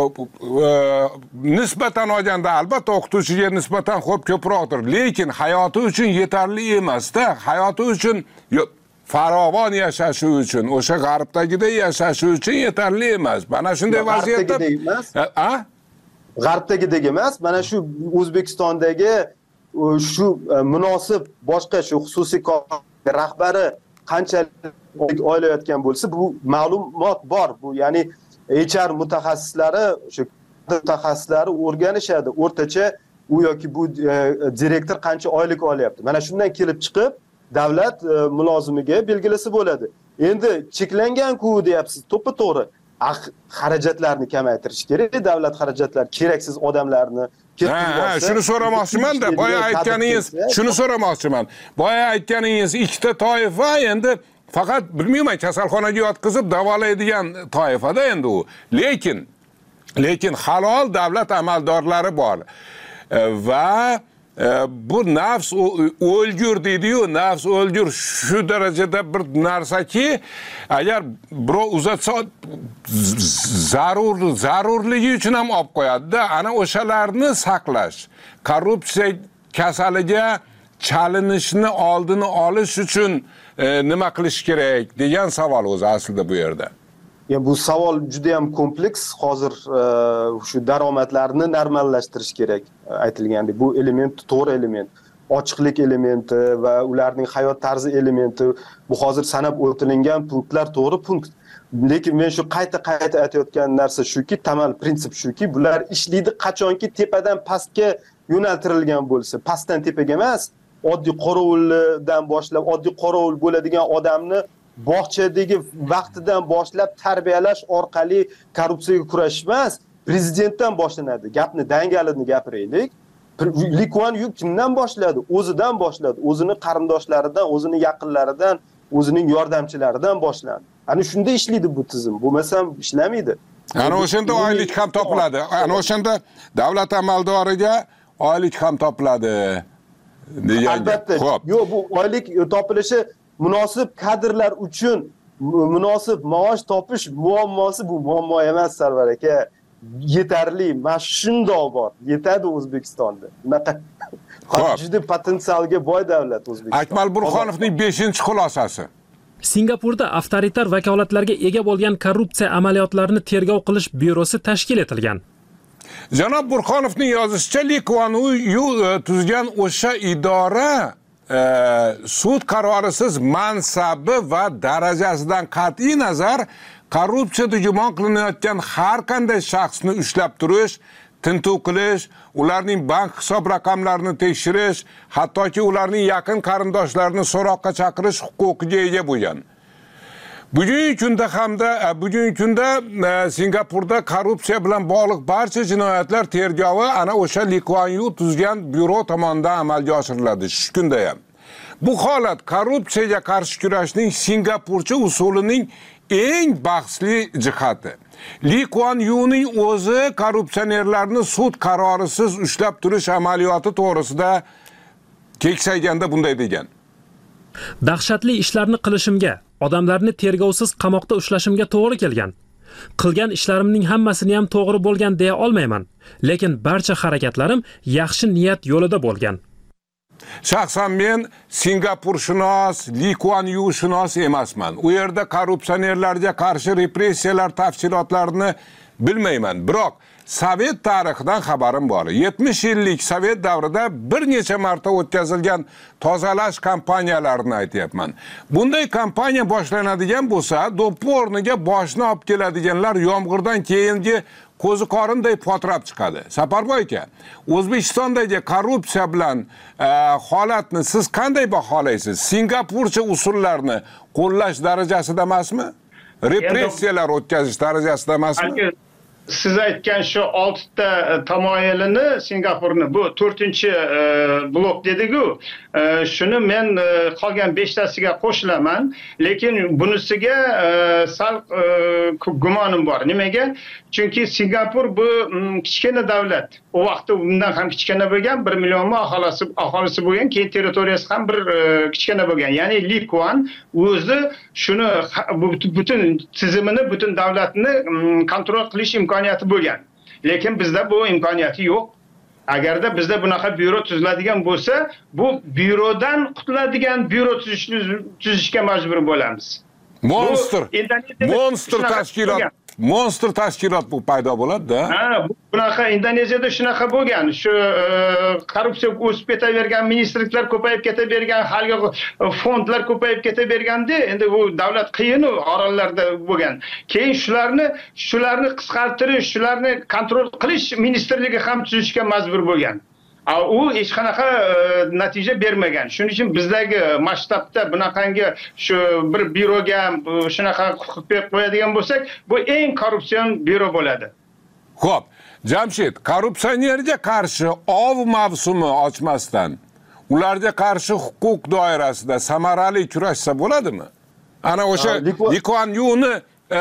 nisbatan olganda albatta o'qituvchiga nisbatan xo'p ko'proqdir, lekin hayoti uchun yetarli emas-da. Hayoti uchun farovon yashashi uchun, o'sha g'arbdagidek yashashi uchun yetarli emas. Mana shunday vaziyatda a g'arbdagidek emas, mana shu O'zbekistondagi shu munosib boshqa shu xususiy rahbari qanchalik oylayotgan bo'lsa, bu ma'lumot bor. Bu ya'ni H R mutaxassislari, shu mutaxassislari o'rganishadi. O'rtacha u yoki bu direktor qancha oylik olyapti. Mana shundan kelib chiqib davlat mulozimiga belgilasi bo'ladi. Endi cheklangan-ku deyapsiz, to'ppa-to'g'ri. Xarajatlarni kamaytirish kerak, davlat xarajatlari, keraksiz odamlarni Ha, shuni so'ramoqchiman-da, boya aytganingiz, shuni so'ramoqchiman. Boya aytganingiz ikkita toifa endi faqat bilmayman, kasalxonaga yotqizib davolaydigan toifada endi u. Lekin lekin halol davlat amaldorlari bor. Va bu nafs o'lgur deydi-yu, nafs o'lgur shu darajada bir narsaki, agar birov uzatsa zarur zarurligi uchun ham olib qo'yadi-da. Ana o'shalarni saqlash, korrupsiya kasaliga chalinishni oldini olish uchun nima qilish kerak degan savol o'zi aslida bu yerda. Ya bu savol juda ham kompleks. Hozir shu daromadlarni normallashtirish kerak aytilgandek. Bu element to'g'ri element. Ochiqlik elementi va ularning hayot tarzi elementi. Bu hozir sanab o'tilingan punktlar to'g'ri punkt. Lekin men shu qayta-qayta aytayotgan narsa shuki, tamal prinsip shuki, bular ishlaydi qachonki tepadan pastga yo'naltirilgan bo'lsa, pastdan tepaga emas, oddiy qorovuldan boshlab, oddiy qorovul bo'ladigan odamni bog'chadagi vaqtidan boshlab tarbiyalash orqali korrupsiyaga kurashish emas, prezidentdan boshlanadi. Gapni dangalini gapiraylik. Lee Kuan Yew kimdan boshladi? O'zidan boshladi. O'zini qarindoshlaridan, o'zini yaqinlaridan, o'zining yordamchilaridan boshlandi. Ana shunda ishlaydi bu tizim. Bo'lmasam ishlamaydi. Ana o'shanda oylik ham topiladi. Ana o'shanda davlat amaldoriga oylik ham topiladi. Albatta. Yo'q, bu oylik topilishi munosib kadrlar uchun munosib maosh topish muammosi bu muammo emas, Sarvar aka. Yetarli, mana shundoq bor. Yetadi O'zbekistonda. Bunaqa juda potensialga boy davlat O'zbekiston. Akmal Burxonovning beshinchi xulosasi. Singapurda avtoritar vakolatlarga ega bo'lgan korrupsiya amaliyotlarini tergov qilish byurosi tashkil etilgan. Janob Burxonovning yozishicha, Li Kuan Yu tuzgan o'sha idora e, sud qarorisiz mansabi va darajasidan qat'iy nazar korrupsiyada gumon qilinayotgan har qanday shaxsni ushlab turish, tintuv qilish, ularning bank hisob raqamlarini tekshirish, hattoki ularning yaqin qarindoshlarini so'roqqa chaqirish huquqiga ega bo'lgan. Bugungi kunda hamda bugungi kunda Singapurda korrupsiya bilan bog'liq barcha jinoyatlar tergovi ana o'sha Li Kuan Yu tuzgan byuro tomonidan amalga oshiriladi shu kunda ham. Bu holat korrupsiyaga qarshi kurashning Singapurcha usulining eng bahsli jihati. Li Kuan Yuning o'zi korrupsionerlarni sud qarorisiz ushlab turish amaliyoti to'g'risida keksayganda bunday degan. Dahshatli ishlarni qilishimga, odamlarni tergovsiz qamoqda ushlashimga to'g'ri kelgan. Qilgan ishlarimning hammasini ham to'g'ri bo'lgan deya olmayman, lekin barcha harakatlarim yaxshi niyat yo'lida bo'lgan. Shaxsan men Singapurshunos, Li Kuan Yu shunos emasman. U yerda korrupsionerlarga qarshi repressiyalar tafsilotlarini bilmayman. Biroq Sovet tarixidan xabarim bor. yetmish yillik Sovet davrida bir necha marta o'tkazilgan tozalash kampaniyalarini aytyapman. Bunday kampaniya boshlanadigan bo'lsa, do'ppi o'rniga boshni olib keladiganlar yomg'irdan keyingi ko'zi qorinday potrab chiqadi. Saparboy aka, O'zbekistondagi korrupsiya bilan e, holatni siz qanday baholaysiz? Singapurcha usullarni qo'llash darajasida emasmi? Repressiyalar o'tkazish darajasida emasmi? Siz aytgan shu oltita tamoyilini Singapurni bu to'rtinchi blok dedik-ku. Shuni men qolgan beshtasiga qo'shilaman, lekin bunisiga sal gumonim bor. Nimaga? Chunki Singapur bu kichkina davlat. O vaqtda bundan ham kichkina bo'lgan, bir millionmi aholisi aholisi bo'lgan, keyin territoriyasi ham bir kichkina bo'lgan. Ya'ni Li Kuan o'zi shuni butun tizimini, butun davlatni kontrol qilish imkoniyati bo'lgan. Lekin bizda bu imkoniyati yo'q. Agarda bizda bunaqa byuro tuziladigan bo'lsa, bu byurodan qutuladigan byuro tuzishga majbur bo'lamiz. Monster. Monster tashkilot. Monster tashkilot bu paydo bo'ladi-da. Ha, bunaqa Indoneziyada shunaqa bo'lgan. Shu korrupsiya o'sib ketavergan, ministrliklar ko'payib ketavergan, haligi fondlar ko'payib ketaverganda, endi bu davlat qiyin orollarda bo'lgan. Keyin shularni shularni qisqartirish, shularni kontrol qilish ministrligi ham tuzishga majbur bo'lgan. U hech qanaqa natija bermagan. Shuning uchun bizdagi masshtabda bunaqangi shu bir byuroga shunaqa huquq berib qo'yadigan bo'lsak, bu eng korrupsion byuro bo'ladi. Xo'p, Jamshid, korrupsionerga qarshi ov mavsumi ochmasdan, ularga qarshi huquq doirasida samarali kurashsa bo'ladimi? Ana o'sha Li Kuan Yu'ni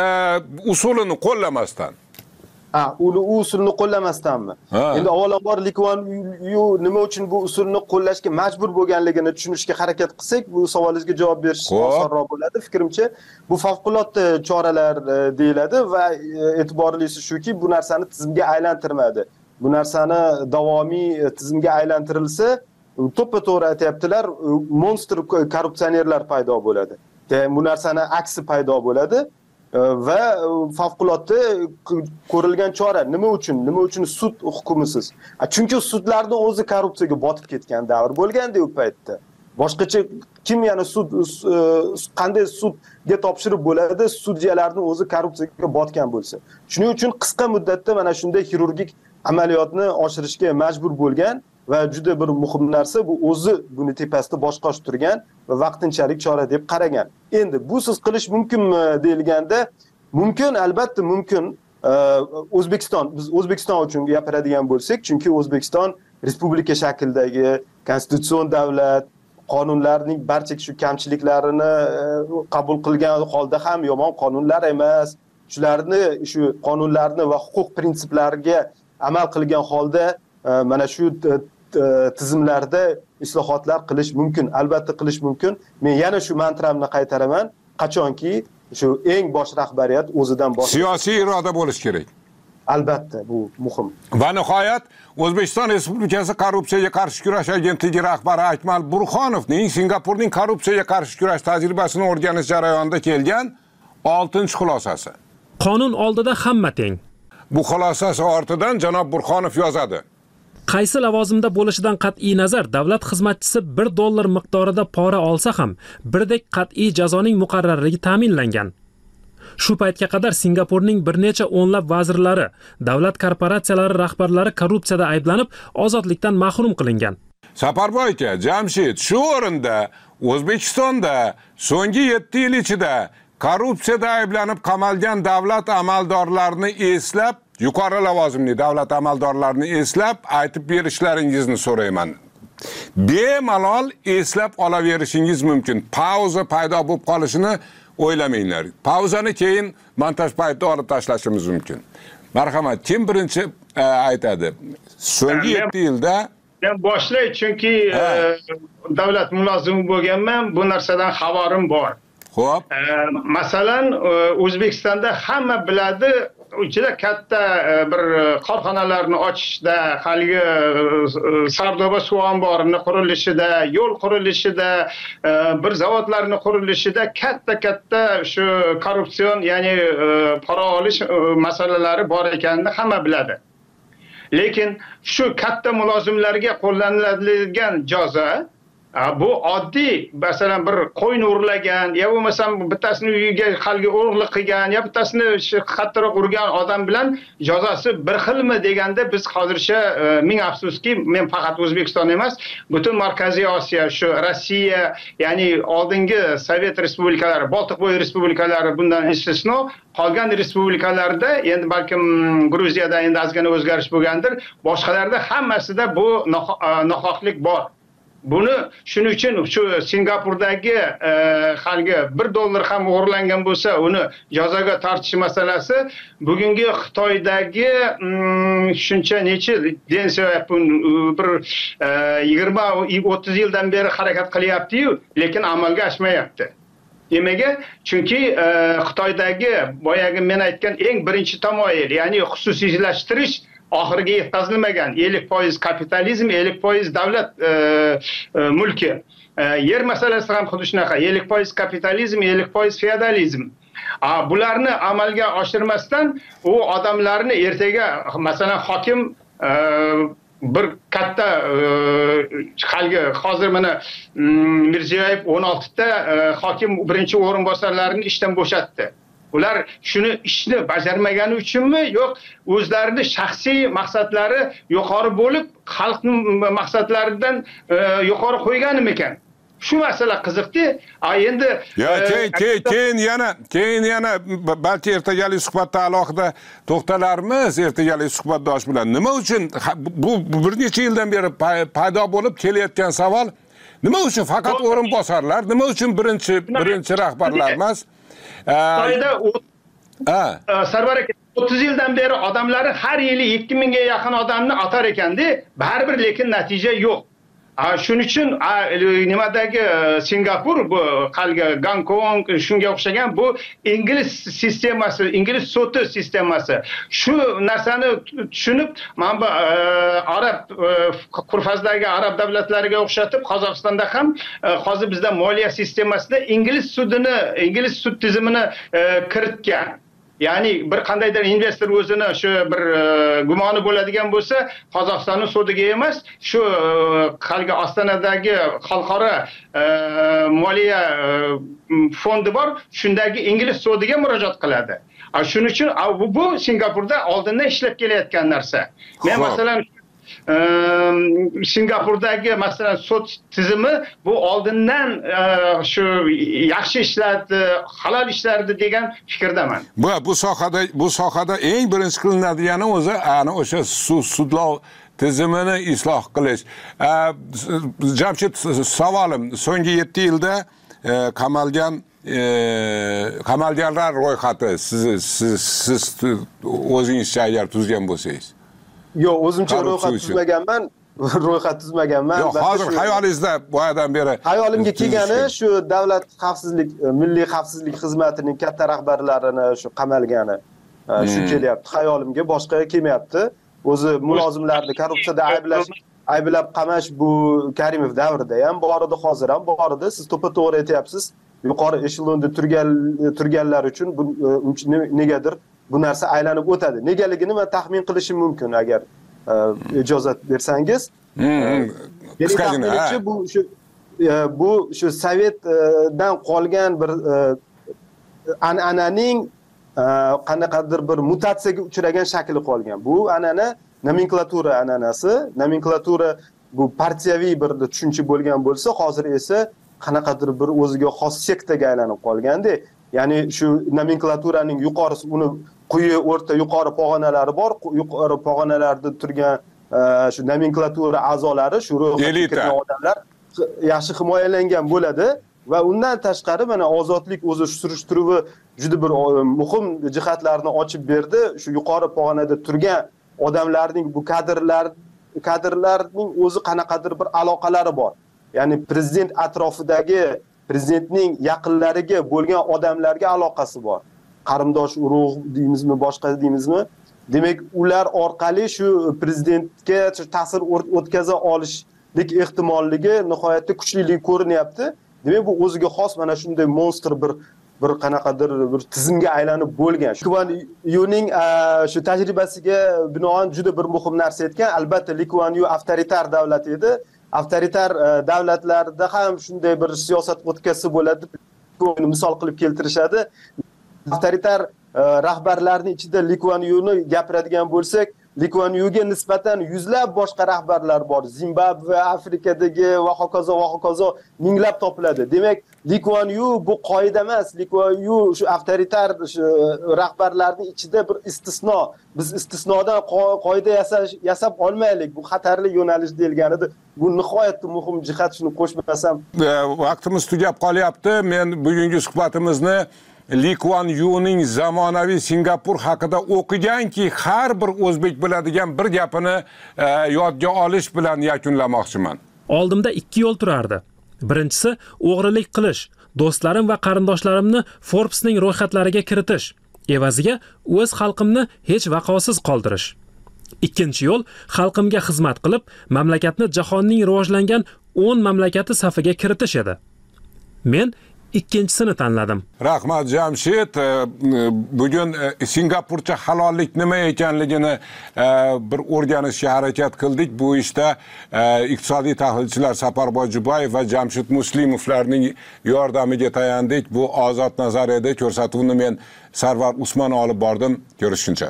usulini qo'llamasdan. Ha, u usulni qo'llamasdanmi? Endi avvalambor Li Kuan Yu nima uchun bu usulni qo'llashga majbur bo'lganligini tushunishga harakat qilsak, bu savolingizga javob berish osonroq bo'ladi. Fikrimcha, bu favqulodda choralar deyiladi va e'tiborlisi shuki, bu narsani tizimga aylantirmadi. Bu narsani davomiy tizimga aylantirilsa, to'ppa-to'g'ri aytayaptilar, monster korrupsionerlar paydo bo'ladi. Bu narsani aksi paydo bo'ladi. Va favqulodda ko'rilgan chora nima uchun? Nima uchun sud hukmisiz? Chunki sudlarning o'zi korrupsiyaga botib ketgan davr bo'lganda u paytda. Boshqacha kim yana sud qanday sudga topshirib bo'ladi? Sudyalarning o'zi korrupsiyaga botgan bo'lsa. Shuning uchun qisqa muddatda mana shunday xirurgik amaliyotni oshirishga majbur bo'lgan va juda bir muhim narsa bu o'zi buni tepasida bosh qosh turgan va vaqtinchalik chora deb qaragan. Endi bu siz qilish mumkinmi deyilganda, mumkin, albatta mumkin. O'zbekiston, biz O'zbekiston uchun gapiradigan bo'lsak, chunki O'zbekiston respublika shaklidagi konstitutsion davlat, qonunlarning barcha shu kamchiliklarini qabul qilgan holda ham yomon qonunlar emas, shularni shu qonunlarni va huquq prinsiplariga amal qilgan holda mana shu tizimlarda islohotlar qilish mumkin, albatta qilish mumkin. Men yana shu mantramni qaytaraman, qachonki shu eng bosh rahbariyat o'zidan bosh siyosiy iroda bo'lish kerak. Albatta, bu muhim. Va nihoyat O'zbekiston Respublikasi korrupsiyaga qarshi kurash agentligi rahbari Akmal Burxonovning Singapurning korrupsiyaga qarshi kurash tajribasini o'rganish jarayonida kelgan oltinchi xulosasi. Qonun oldida hamma teng. Bu xulosasi ortidan janob Burxonov yozadi. Qaysi lavozimda bo'lishidan qat'iy nazar davlat xizmatchisi bir dollar miqdorida pora olsa ham birdek qat'iy jazoning muqarrarligi ta'minlangan. Shu paytga qadar Singapurning bir necha o'nlab vazirlari, davlat korporatsiyalari rahbarlari korrupsiyada ayblanib, ozodlikdan mahrum qilingan. Saparboy aka, Jamshid, shu o'rinda O'zbekistonda so'nggi yetti yil ichida korrupsiyada ayblanib qamalgan davlat amaldorlarini eslab, yuqori lavozimli davlat amaldorlarini eslab aytib berishlaringizni so'rayman. Bemalol eslab olaverishingiz mumkin. Pauza paydo bo'lib qolishini o'ylamanglar. Pauzani keyin montaj paytida olib tashlashimiz mumkin. Marhamat, kim birinchi e, aytadi? So'nggi yetti yilda men boshlay, chunki e, davlat mulozimi bo'lganman, bu narsadan xabarim bor. Xo'p. E, masalan, O'zbekistonda hamma biladi, juda katta bir korxonalarni ochishda, haligi Sardoba suv omborini qurilishida, yo'l qurilishida, bir zavodlarni qurilishida katta-katta shu korrupsion, ya'ni pora olish masalalari bor ekanini hamma biladi. Lekin shu katta mulozimlarga qo'llaniladigan jazo bu oddiy, masalan bir qo'yni urlagan, yo bo'lmasam bittasini uyiga haligi o'g'irlik qilgan, yo bittasini qattiqroq urgan odam bilan jazosi bir xilmi deganda biz hozircha ming afsuski, men faqat O'zbekiston emas, butun Markaziy Osiyo, shu Rossiya, ya'ni oldingi Sovet respublikalari, Boltiqbo'yi respublikalari bundan istisno, qolgan respublikalarda, endi balkim Gruziyada endi ozgina o'zgarish bo'lgandir, boshqalarda hammasida bu nohaqlik bor. Buni shuning uchun shu Singapurdagi e, haligi bir dollar ham o'g'irlangan bo'lsa, uni jazoga tortish masalasi bugungi Xitoydagi shuncha necha Deng Xiaoping bir yigirma o'ttiz yildan beri harakat qilyapti-yu, lekin amalga oshmayapti. Nimaga? Chunki e, Xitoydagi boyagi men aytgan eng birinchi tamoyil, ya'ni xususiylashtirish oxiriga yetkazilmagan. ellik foiz kapitalizm, ellik foiz davlat e, e, mulki. E, yer masalasi ham xuddi shunaqa. ellik foiz kapitalizm, ellik foiz feodalizm. A, bularni amalga oshirmasdan u odamlarni ertaga, masalan, hokim e, bir katta haligi hozir mana Mirziyoyev o'n oltita e, hokim birinchi o'rinbosarlarini ishdan bo'shatdi. Ular shuni ishni bajarmagani uchunmi, yo'q o'zlarining shaxsiy maqsadlari yuqori bo'lib, xalqning maqsadlaridan e, yuqori qo'yganmi ekan? Shu masala qiziqdi. A endi ya keyin keyin keyin yana keyin yana balki ertagalik suhbatda alohida to'xtalarmiz, ertagalik suhbatdosh bilan. Nima uchun bu bir necha yildan beri paydo bo'lib kelayotgan savol, nima uchun faqat o'rinbosarlar, nima uchun birinchi birinchi rahbarlar emas? Xitoyda Sarvar aka o'ttiz yildan beri odamlari har yili ikki mingga yaqin odamni atar ekandi, baribir lekin natija yo'q. Shuning uchun nimadagi Singapur, bu qalga Gonkong, shunga o'xshagan bu ingliz sistemasi, ingliz soti sistemasi. Shu narsani tushunib, mana bu arab qurfazdagi arab davlatlariga o'xshatib, Qozog'istonda ham hozir bizda moliya sistemasida ingliz sudini, ingliz sud tizimini kiritgan. Ya'ni bir qandaydir investor o'zini shu bir gumoni bo'ladigan bo'lsa, Qozog'istonning sudiga emas, shu qalga Ostonadagi xalqaro moliya fondi bor, shundagi ingliz sudiga murojaat qiladi. Shuning uchun bu, bu Singapurda oldindan ishlab kelayotgan narsa. Men masalan Singapurdagi masalan sud tizimi bu oldindan shu yaxshi ishlardi, halol ishlardi degan fikrdaman. Bu bu sohada bu sohada eng birinchi qilinadigan o'zi ana o'sha sudlov tizimini isloh qilish. Jamshid, savolim, so'nggi yetti yilda qamalgan qamalganlar ro'yxati siz siz siz o'zingizcha agar tuzgan bo'lsangiz. Yo'q, o'zimcha ro'yxat tuzmaganman. ro'yxat tuzmaganman. Yo'q, hozir xayolingizda boyadan beri hayolimga kelgani shu davlat xavfsizlik, milliy xavfsizlik xizmatining katta rahbarlarini shu qamalgani shu kelyapti. Xayolimga boshqa kelmayapti. O'zi mulozimlarni korrupsiyada ayblash, ayblab qamash bu Karimov davrida ham bor edi, hozir ham bor edi. Siz to'ppa-to'g'ri aytyapsiz. Yuqori eshelonda turgan turganlar uchun bu negadir bu narsa aylanib o'tadi. Negaligini men taxmin qilishim mumkin agar ijozat bersangiz. Qisqagina bu shu bu shu Sovetdan qolgan bir an'ananing qanaqadir bir mutatsiyaga uchragan shakli qolgan. Bu an'ana nomenklatura an'anasi. Nomenklatura bu partiyaviy bir tushuncha bo'lgan bo'lsa, hozir esa qanaqadir bir o'ziga xos sektaga aylanib qolganda, ya'ni shu nomenklaturaning yuqorisi uni quyi, o'rta, yuqori pog'onalari bor. Yuqori pog'onalarda turgan shu nomenklatura a'zolari, shu ro'yxatga kirgan odamlar yaxshi himoyalangan bo'ladi va undan tashqari mana ozodlik o'zi surishtiruvi juda bir muhim jihatlarni ochib berdi. Shu yuqori pog'onada turgan odamlarning bu kadrlar kadrlarning o'zi qanaqadir bir aloqalari bor. Ya'ni prezident atrofidagi, prezidentning yaqinlariga bo'lgan odamlarga aloqasi bor. Qarindosh urug' deymizmi, boshqa deymizmi? Demak, ular orqali shu prezidentga ta'sir o'tkaza olishlik ehtimolligi nihoyatda kuchliligi ko'rinyapti. Demak, bu o'ziga xos mana shunday monster bir bir qanaqadir bir tizimga aylanib bo'lgan. Kuan Yuning shu tajribasiga binoan juda bir muhim narsa aytgan. Albatta, Li Kuan Yu avtoritar davlat edi. Avtoritar davlatlarda ham shunday bir siyosat o'tkazsa bo'ladi. Buni misol qilib keltirishadi. Avtoritar rahbarlarning ichida Li Kuan Yu'ni gapiradigan bo'lsak, Li Kuan Yu'ga nisbatan yuzlab boshqa rahbarlar bor. Zimbabve, Afrikadagi va hokazo va hokazo minglab topiladi. Demak, Li Kuan Yu bu qoida emas. Li Kuan Yu shu avtoritar rahbarlarning ichida bir istisno. Biz istisnodan qoida yasash yasab olmaylik. Bu xatarli yo'nalish deyilganida. Bu nihoyatda muhim jihat, shuni qo'shmasam. Vaqtimiz tugab qolyapti. Men bugungi suhbatimizni Li Kuan Yu'ning zamonaviy Singapur haqida o'qiganki, har bir o'zbek biladigan bir gapini e, yodga olish bilan yakunlamoqchiman. Oldimda ikki yo'l turardi. Birinchisi o'g'rilik qilish, do'stlarim va qarindoshlarimni Forbesning ro'yxatlariga kiritish, evaziga o'z xalqimni hech vaqosiz qoldirish. Ikkinchi yo'l xalqimga xizmat qilib, mamlakatni jahonning rivojlangan o'n mamlakati safiga kiritish edi. Men ikkinchisini tanladim. Rahmat Jamshid, bugun Singapurcha halollik nima ekanligini bir o'rganishga harakat qildik. Bu ishda iqtisodiy tahlilchilar Saparboy Jubayev va Jamshid Muslimovlarning yordamiga tayandik. Bu Ozod nazar edi. Ko'rsatuvni men Sarvar Usmon olib bordim. Ko'rishguncha.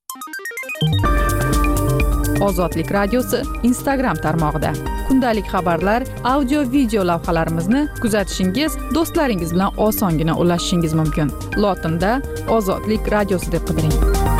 Ozodlik radiosi Instagram tarmog'ida kundalik xabarlar, audio, video lavhalarimizni kuzatishingiz, do'stlaringiz bilan osongina ulashishingiz mumkin. Lotinda Ozodlik radiosi deb qidiring.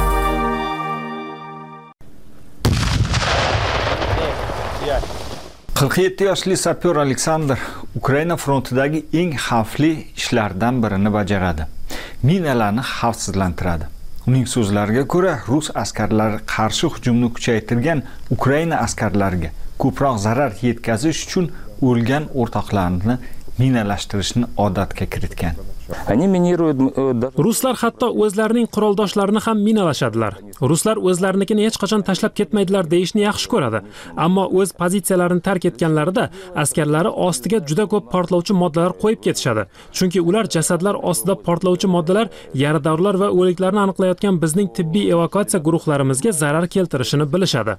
qirq yetti yoshli sapyor Aleksandr Ukraina frontidagi eng xavfli ishlardan birini bajaradi. Minalarni xavfsizlantiradi. Uning so'zlariga ko'ra, rus askarlari qarshi hujumni kuchaytirgan Ukraina askarlariga ko'proq zarar yetkazish uchun o'lgan o'rtoqlarini minalashtirishni odatga kiritgan. Ruslar hatto o'zlarining quroldoshlarini ham minalashadilar. Ruslar o'zlarinikini hech qachon tashlab ketmaydilar deyishni yaxshi ko'radi. Ammo o'z pozitsiyalarini tark etganlarida askarlari ostiga juda ko'p portlovchi moddalar qo'yib ketishadi. Chunki ular jasadlar ostida portlovchi moddalar, yaradorlar va o'liklarni aniqlayotgan bizning tibbiy evakuatsiya guruhlarimizga zarar keltirishini bilishadi.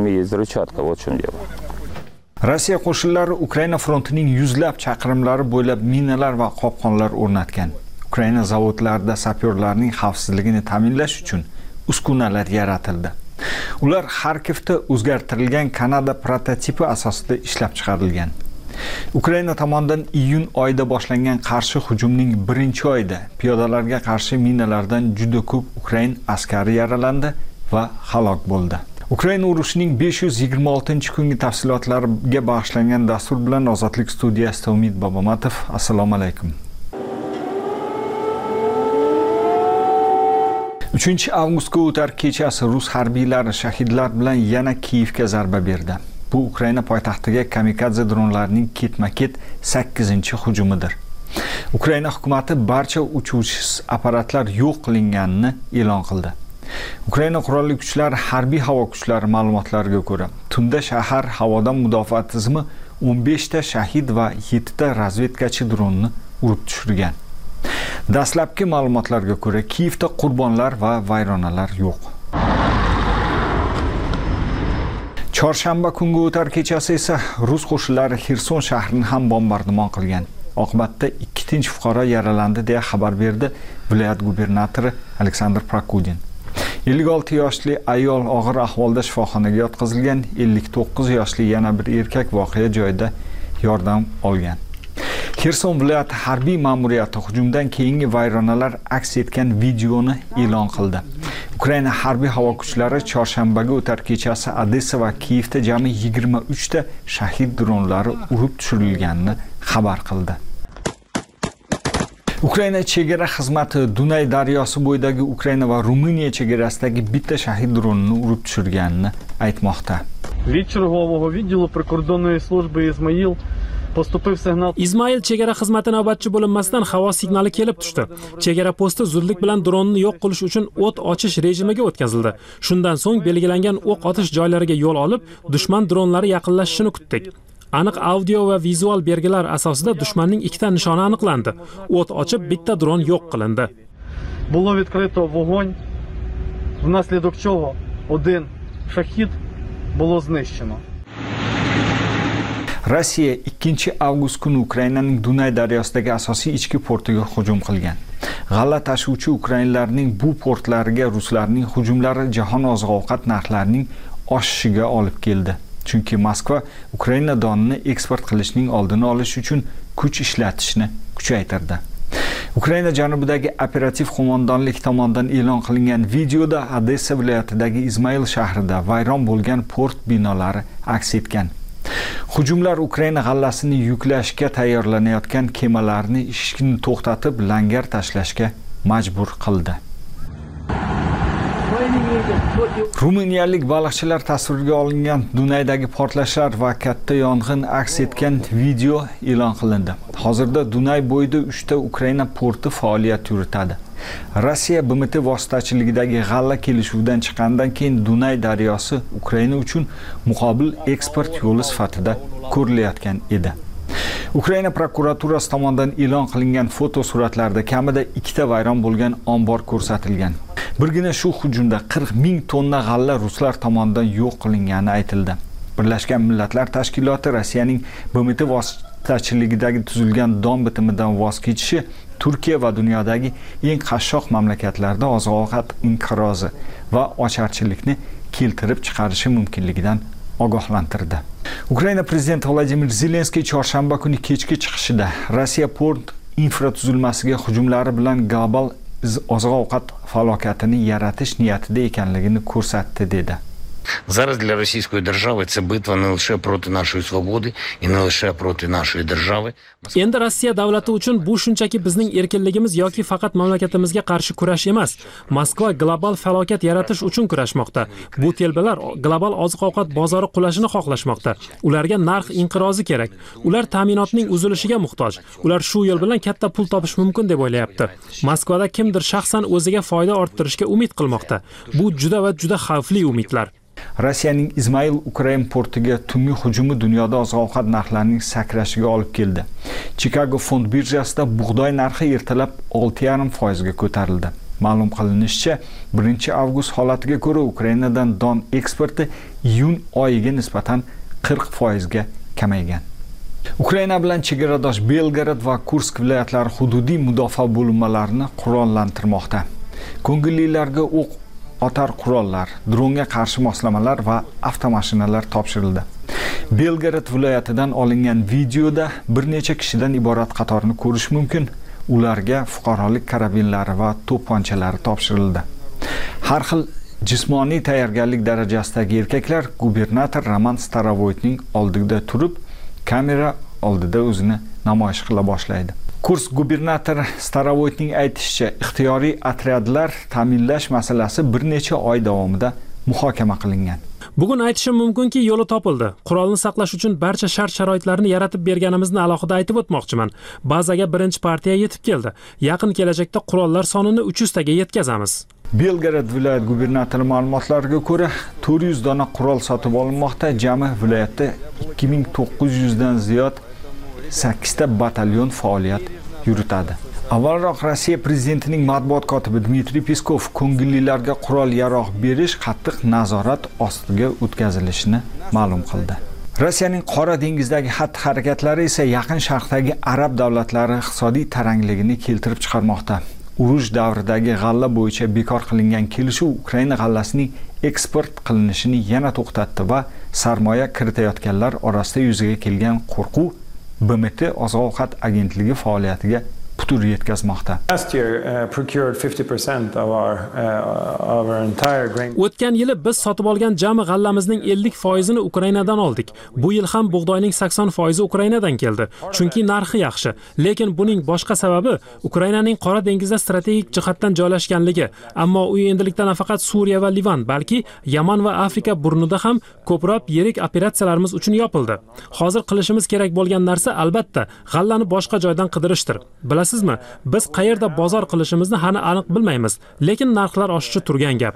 Rossiya qo'shinlari Ukraina frontining yuzlab chaqirimlari bo'ylab minalar va qopqonlar o'rnatgan. Ukraina zavodlarida sapyorlarning xavfsizligini ta'minlash uchun uskunalar yaratildi. Ular Xarkivda o'zgartirilgan Kanada prototipi asosida ishlab chiqarilgan. Ukraina tomonidan iyun oyida boshlangan qarshi hujumning birinchi oyida piyodalarga qarshi minalardan juda ko'p Ukrain askari yaralandi va halok bo'ldi. Ukraina urushining besh yuz yigirma oltinchi kungi tafsilotlariga bag'ishlangan dastur bilan Ozodlik studiyasida Umid Bobomatov. Assalomu alaykum. uchinchi avgustga o'tar kechasi rus harbiylari shahidlar bilan yana Kiyevga zarba berdi. Bu Ukraina poytaxtiga kamikadze dronlarining ketma-ket sakkizinchi hujumidir. Ukraina hukumatı barcha uchuvchisiz apparatlar yo'q qilinganini e'lon qildi. Ukraina qurolli kuchlari harbiy havo kuchlari ma'lumotlariga ko'ra, tunda shahar havodan mudofaa tizimi o'n besh ta shahid va yetti ta razvedkachi dronni urib tushirgan. Dastlabki ma'lumotlarga ko'ra, Kiyevda qurbonlar va vayronalar yo'q. Chorshanba kungi o'tar kechasi esa rus qo'shinlari Xerson shahrini ham bombardimon qilgan. Oqibatda ikki tinch fuqaro yaralandi deya xabar berdi viloyat gubernatori Aleksandr Prokudin. ellik olti yoshli ayol og'ir ahvolda shifoxonaga yotqizilgan, ellik to'qqiz yoshli yana bir erkak voqea joyida yordam olgan. Xerson viloyati harbiy ma'muriyati hujumdan keyingi vayronalar aks etgan videoni e'lon qildi. Ukraina harbiy havo kuchlari chorshanbaga o'tar kechasi Odessa va Kiyevda jami yigirma uch ta shahid dronlari urib tushirilganini xabar qildi. Ukraina chegara xizmati Dunay daryosi bo'yidagi Ukraina va Ruminiya chegarasidagi bitta shahid dronini urib tushirganini aytmoqda. Від чергового відділу прикордонної служби Ізмаїл поступив сигнал. Ismoil chegara xizmati navbatchi bo'linmasidan havo signali kelib tushdi. Chegara posti zudlik bilan dronni yo'q qilish uchun o't ochish rejimiga o'tkazildi. Shundan so'ng belgilangan o'q otish joylariga yo'l olib, dushman dronlari yaqinlashishini kutdik. Aniq audio va vizual belgilar asosida dushmanning ikkita nishoni aniqlandi. O't ochib, bitta dron yo'q qilindi. Було відкрито вогонь, внаслідок чого один шахід було знищено. Rossiya ikkinchi avgust kuni Ukrainaning Dunay daryosidagi asosiy ichki portiga hujum qilgan. G'alla tashuvchi ukrainlarning bu portlariga ruslarning hujumlari jahon oziq-ovqat narxlarining oshishiga olib keldi. Chunki Moskva Ukraina donini eksport qilishning oldini olish uchun kuch ishlatishni kuchaytirdi. Ukraina janubidagi operativ qo'mondonlik tomonidan e'lon qilingan videoda Odessa viloyatidagi Izmail shahrida vayron bo'lgan port binolari aks etgan. Hujumlar Ukraina g'allasini yuklashga tayyorlanayotgan kemalarni ishini to'xtatib, langar tashlashga majbur qildi. Ruminiyalik baliqchilar tasvirga olingan Dunaydagi portlashlar va katta yong'in aks etgan video e'lon qilindi. Hozirda Dunay bo'yida uchta Ukraina porti faoliyat yuritadi. Rossiya B M T vositachiligidagi g'alla kelishuvidan chiqqandan keyin Dunay daryosi Ukraina uchun muqobil eksport yo'li sifatida ko'rilayotgan edi. Ukraina prokuraturasi tomonidan e'lon qilingan fotosuratlarda kamida ikkita vayron bo'lgan ombor ko'rsatilgan. Birgina shu hujumda qirq ming tonna g'alla ruslar tomonidan yo'q qilingani aytildi. Birlashgan Millatlar Tashkiloti Rossiyaning B M T vositachiligidagi tuzilgan don bitimidan voz kechishi Turkiya va dunyodagi eng qashshoq mamlakatlarda oziq-ovqat inqirozi va ocharchilikni keltirib chiqarishi mumkinligidan ogohlantirdi. Ukraina prezidenti Vladimir Zelenskiy chorshanba kuni kechki chiqishida Rossiya port infratuzilmasiga hujumlari bilan global oziq-ovqat falokatini yaratish niyatida ekanligini ko'rsatdi dedi. Зараз для російської держави це битва не лише проти нашої свободи і не лише проти нашої держави. Endi Rossiya davlati uchun bu shunchaki bizning erkinligimiz yoki faqat mamlakatimizga qarshi kurash emas. Moskva global falokat yaratish uchun kurashmoqda. Bu telbalar global oziq-ovqat bozori qulashini xohlashmoqda. Ularga narx inqirozi kerak. Ular ta'minotning uzilishiga muhtoj. Ular shu yo'l bilan katta pul topish mumkin deb o'ylayapti. Moskvada kimdir shaxsan o'ziga foyda orttirishga umid qilmoqda. Bu juda va juda xavfli umidlar. Rossiyaning Izmail Ukraina portiga tungi hujumi dunyoda oziq-ovqat narxlarining sakrashiga olib keldi. Chicago fond birjasida bug'doy narxi ertalab olti yarim foiz ga ko'tarildi. Ma'lum qilinishicha, birinchi avgust holatiga ko'ra Ukrainadan don eksporti iyun oyiga nisbatan qirq foiz ga kamaygan. Ukraina bilan chegaradosh Belgorod va Kursk viloyatlari hududiy mudofaa bo'linmalarini qurollantirmoqda. Ko'ngillilarga o'q otar qurollar, dronga qarshi moslamalar va avtomashinalar topshirildi. Belgorod viloyatidan olingan videoda bir necha kishidan iborat qatorni ko'rish mumkin. Ularga fuqarolik karabinlari va to'pponchalari topshirildi. Har xil jismoniy tayyorgarlik darajasidagi erkaklar gubernator Roman Starovoytning oldida turib, kamera oldida o'zini namoyish qila boshlaydi. Kurs gubernatori Starovoytning aytishicha, ixtiyoriy otryadlar ta'minlash masalasi bir necha oy davomida muhokama qilingan. Bugun aytishim mumkinki, yo'li topildi. Qurolni saqlash uchun barcha shart-sharoitlarni yaratib berganimizni alohida aytib o'tmoqchiman. Bazaga birinchi partiya yetib keldi. Yaqin kelajakda qurollar sonini uch yuz taga yetkazamiz. Belgorod viloyat gubernatori ma'lumotlariga ko'ra, to'rt yuz dona qurol sotib olinmoqda. Jami viloyatda ikki ming to'qqiz yuz dan ziyod sakkizta batalyon faoliyat yuritadi. Avvalroq Rossiya prezidentining matbuot kotibi Dmitriy Peskov ko'ngillilarga qurol-yarog' berish qattiq nazorat ostiga o'tkazilishini ma'lum qildi. Rossiyaning Qora dengizdagi xatti-harakatlari esa Yaqin Sharqdagi arab davlatlari iqtisodiy tarangligini keltirib chiqarmoqda. Urush davridagi g'alla bo'yicha bekor qilingan kelishuv Ukraina g'allasining eksport qilinishini yana to'xtatdi va sarmoya kiritayotganlar orasida yuzaga kelgan qo'rquv B M T oziq-ovqat agentligi faoliyatiga putur yetkazmoqda. O'tgan yili biz sotib olgan jami g'allamizning ellik foizini Ukrainadan oldik. Bu yil ham bug'doyning sakson foizi Ukrainadan keldi, chunki narxi yaxshi. Lekin buning boshqa sababi Ukrainaning Qora dengizda strategik jihatdan joylashganligi. Ammo u endilikda nafaqat Suriya va Livan, balki Yaman va Afrika burnida ham ko'proq yirik operatsiyalarimiz uchun yopildi. Hozir qilishimiz kerak bo'lgan narsa albatta g'allani boshqa joydan qidirishdir. Bilasizmi, biz qayerda bozor qilishimizni hali aniq bilmaymiz, lekin narxlar oshishi turgan gap.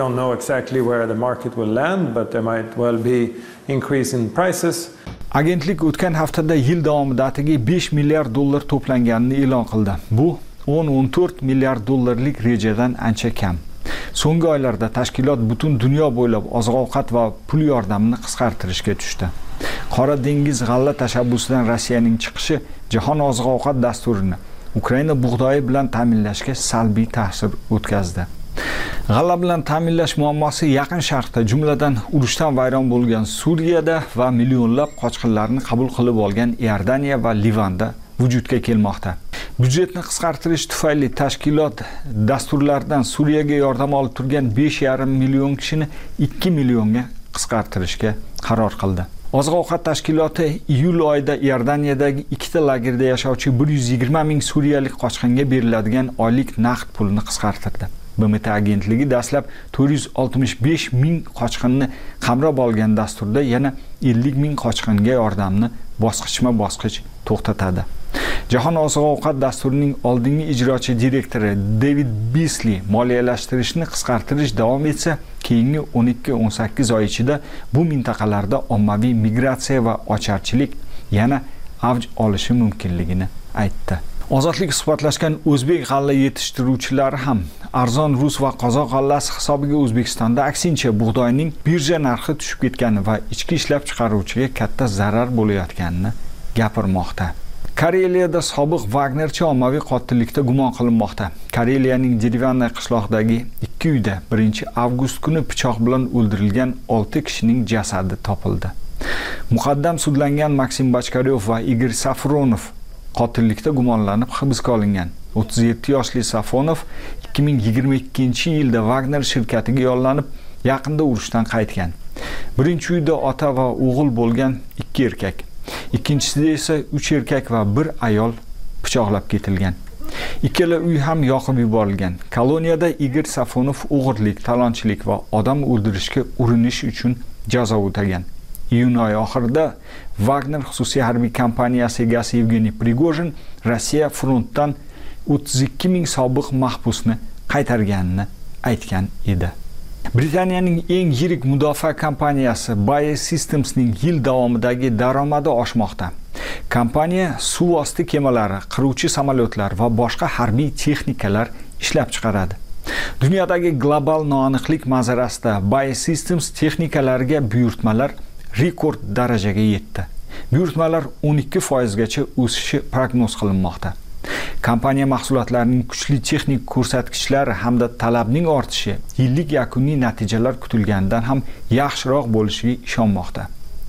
Agentlik o'tgan haftada yil davomida atigi besh milliard dollar to'planganini e'lon qildi. Bu o'n o'n to'rt milliard dollarlik rejadan ancha kam. So'nggi oylarda tashkilot butun dunyo bo'ylab oziq-ovqat va pul yordamini qisqartirishga tushdi. Qora dengiz g'alla tashabbusidan Rossiyaning chiqishi jahon oziq-ovqat dasturini Ukraina bug'doyi bilan ta'minlashga salbiy ta'sir o'tkazdi. G'alla bilan ta'minlash muammosi Yaqin Sharqda, jumladan urushdan vayron bo'lgan Suriyada va millionlab qochqinlarni qabul qilib olgan Iordaniya va Livanda vujudga kelmoqda. Byudjetni qisqartirish tufayli tashkilot dasturlardan Suriyaga yordam olib turgan besh yarim million kishini ikki millionga qisqartirishga qaror qildi. Oziq-ovqat tashkiloti iyul oyida Iordaniyadagi ikkita lagerda yashovchi bir yuz yigirma ming suriyalik qochqinga beriladigan oylik naqd pulni qisqartirdi. B M T agentligi dastlab to'rt yuz oltmish besh ming qochqinni qamrab olgan dasturda yana ellik ming qochqinga yordamni bosqichma-bosqich to'xtatadi. Jahon oziq-ovqat dasturining oldingi ijrochi direktori David Beasley moliyalashtirishni qisqartirish davom etsa, keyingi o'n ikki o'n sakkiz oy ichida bu mintaqalarda ommaviy migratsiya va ocharchilik yana avj olishi mumkinligini aytdi. Ozodlik suhbatlashgan o'zbek g'alla yetishtiruvchilari ham arzon rus va qozoq g'allasi hisobiga O'zbekistonda aksincha bug'doyning birja narxi tushib ketgani va ichki ishlab chiqaruvchiga katta zarar bo'layotganini gapirmoqda. Kareliyada sobiq Wagnerchi ommaviy qotillikda gumon qilinmoqda. Kareliyaning Derivannoy qishloqidagi ikki uyda birinchi avgust kuni pichoq bilan o'ldirilgan olti kishining jasadi topildi. Muqaddam sudlangan Maksim Bachkaryov va Igor Safronov qotillikda gumonlanib hibsga olingan. o'ttiz yetti yoshli Safonov ikki ming yigirma ikkinchi yilda Wagner shirkatiga yollanib, yaqinda urushdan qaytgan. Birinchi uyda ota va o'g'il bo'lgan ikki erkak, ikkinchisida esa uch erkak va bir ayol pichoqlab ketilgan. Ikkala uy ham yoqib yuborilgan. Koloniyada Igor Safonov o'g'irlik, talonchilik va odam o'ldirishga urinish uchun jazo o'tagan. Iyun oyi oxirida Wagner xususiy harbiy kompaniyasi egasi Yevgeniy Prigojin Rossiya frontdan o'ttiz ikki ming sobiq mahbusni qaytarganini aytgan edi. Britaniyaning eng yirik mudofaa kompaniyasi Bayer Systems'ning yil davomidagi daromadi oshmoqda. Kompaniya suv osti kemalari, qiruvchi samolyotlar va boshqa harbiy texnikalar ishlab chiqaradi. Dunyodagi global noaniqlik manzarasida Bayer Systems texnikalariga buyurtmalar rekord darajaga yetdi. Buyurtmalar o'n ikki foiz gacha o'sishi prognoz qilinmoqda. Kompaniya mahsulotlarining kuchli texnik ko'rsatkichlari hamda talabning ortishi yillik yakuniy natijalar kutilganidan ham yaxshiroq bo'lishiga ishonmoqda.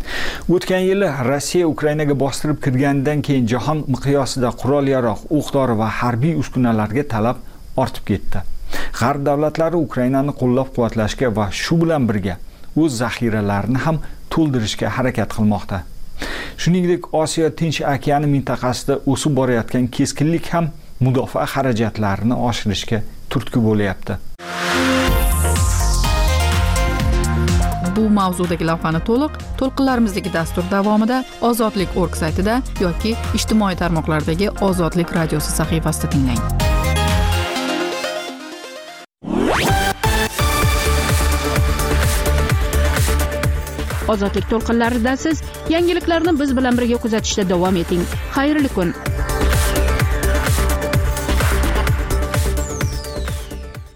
O'tgan yili Rossiya Ukrainaga bostirib kirganidan keyin jahon miqyosida qurol-yarog', o'q-dori va harbiy uskunalarga talab ortib ketdi. G'arb davlatlari Ukrainani qo'llab-quvvatlashga va shu bilan birga o'z zaxiralarini ham to'ldirishga harakat qilmoqda. Shu Shuningdek, Osiyo Tinch okeani mintaqasida o'sib borayotgan keskinlik ham mudofaa xarajatlarini oshirishga turtki bo'lyapti. Bu mavzudagi lavhani to'liq to'lqinlarimizdagi dastur davomida ozodlik nokta org saytida yoki ijtimoiy tarmoqlardagi Ozodlik radiosi sahifasida tinglang. Ozodlik to'lqinlarida siz yangiliklarni biz bilan birga kuzatishda davom eting. Xayrli kun.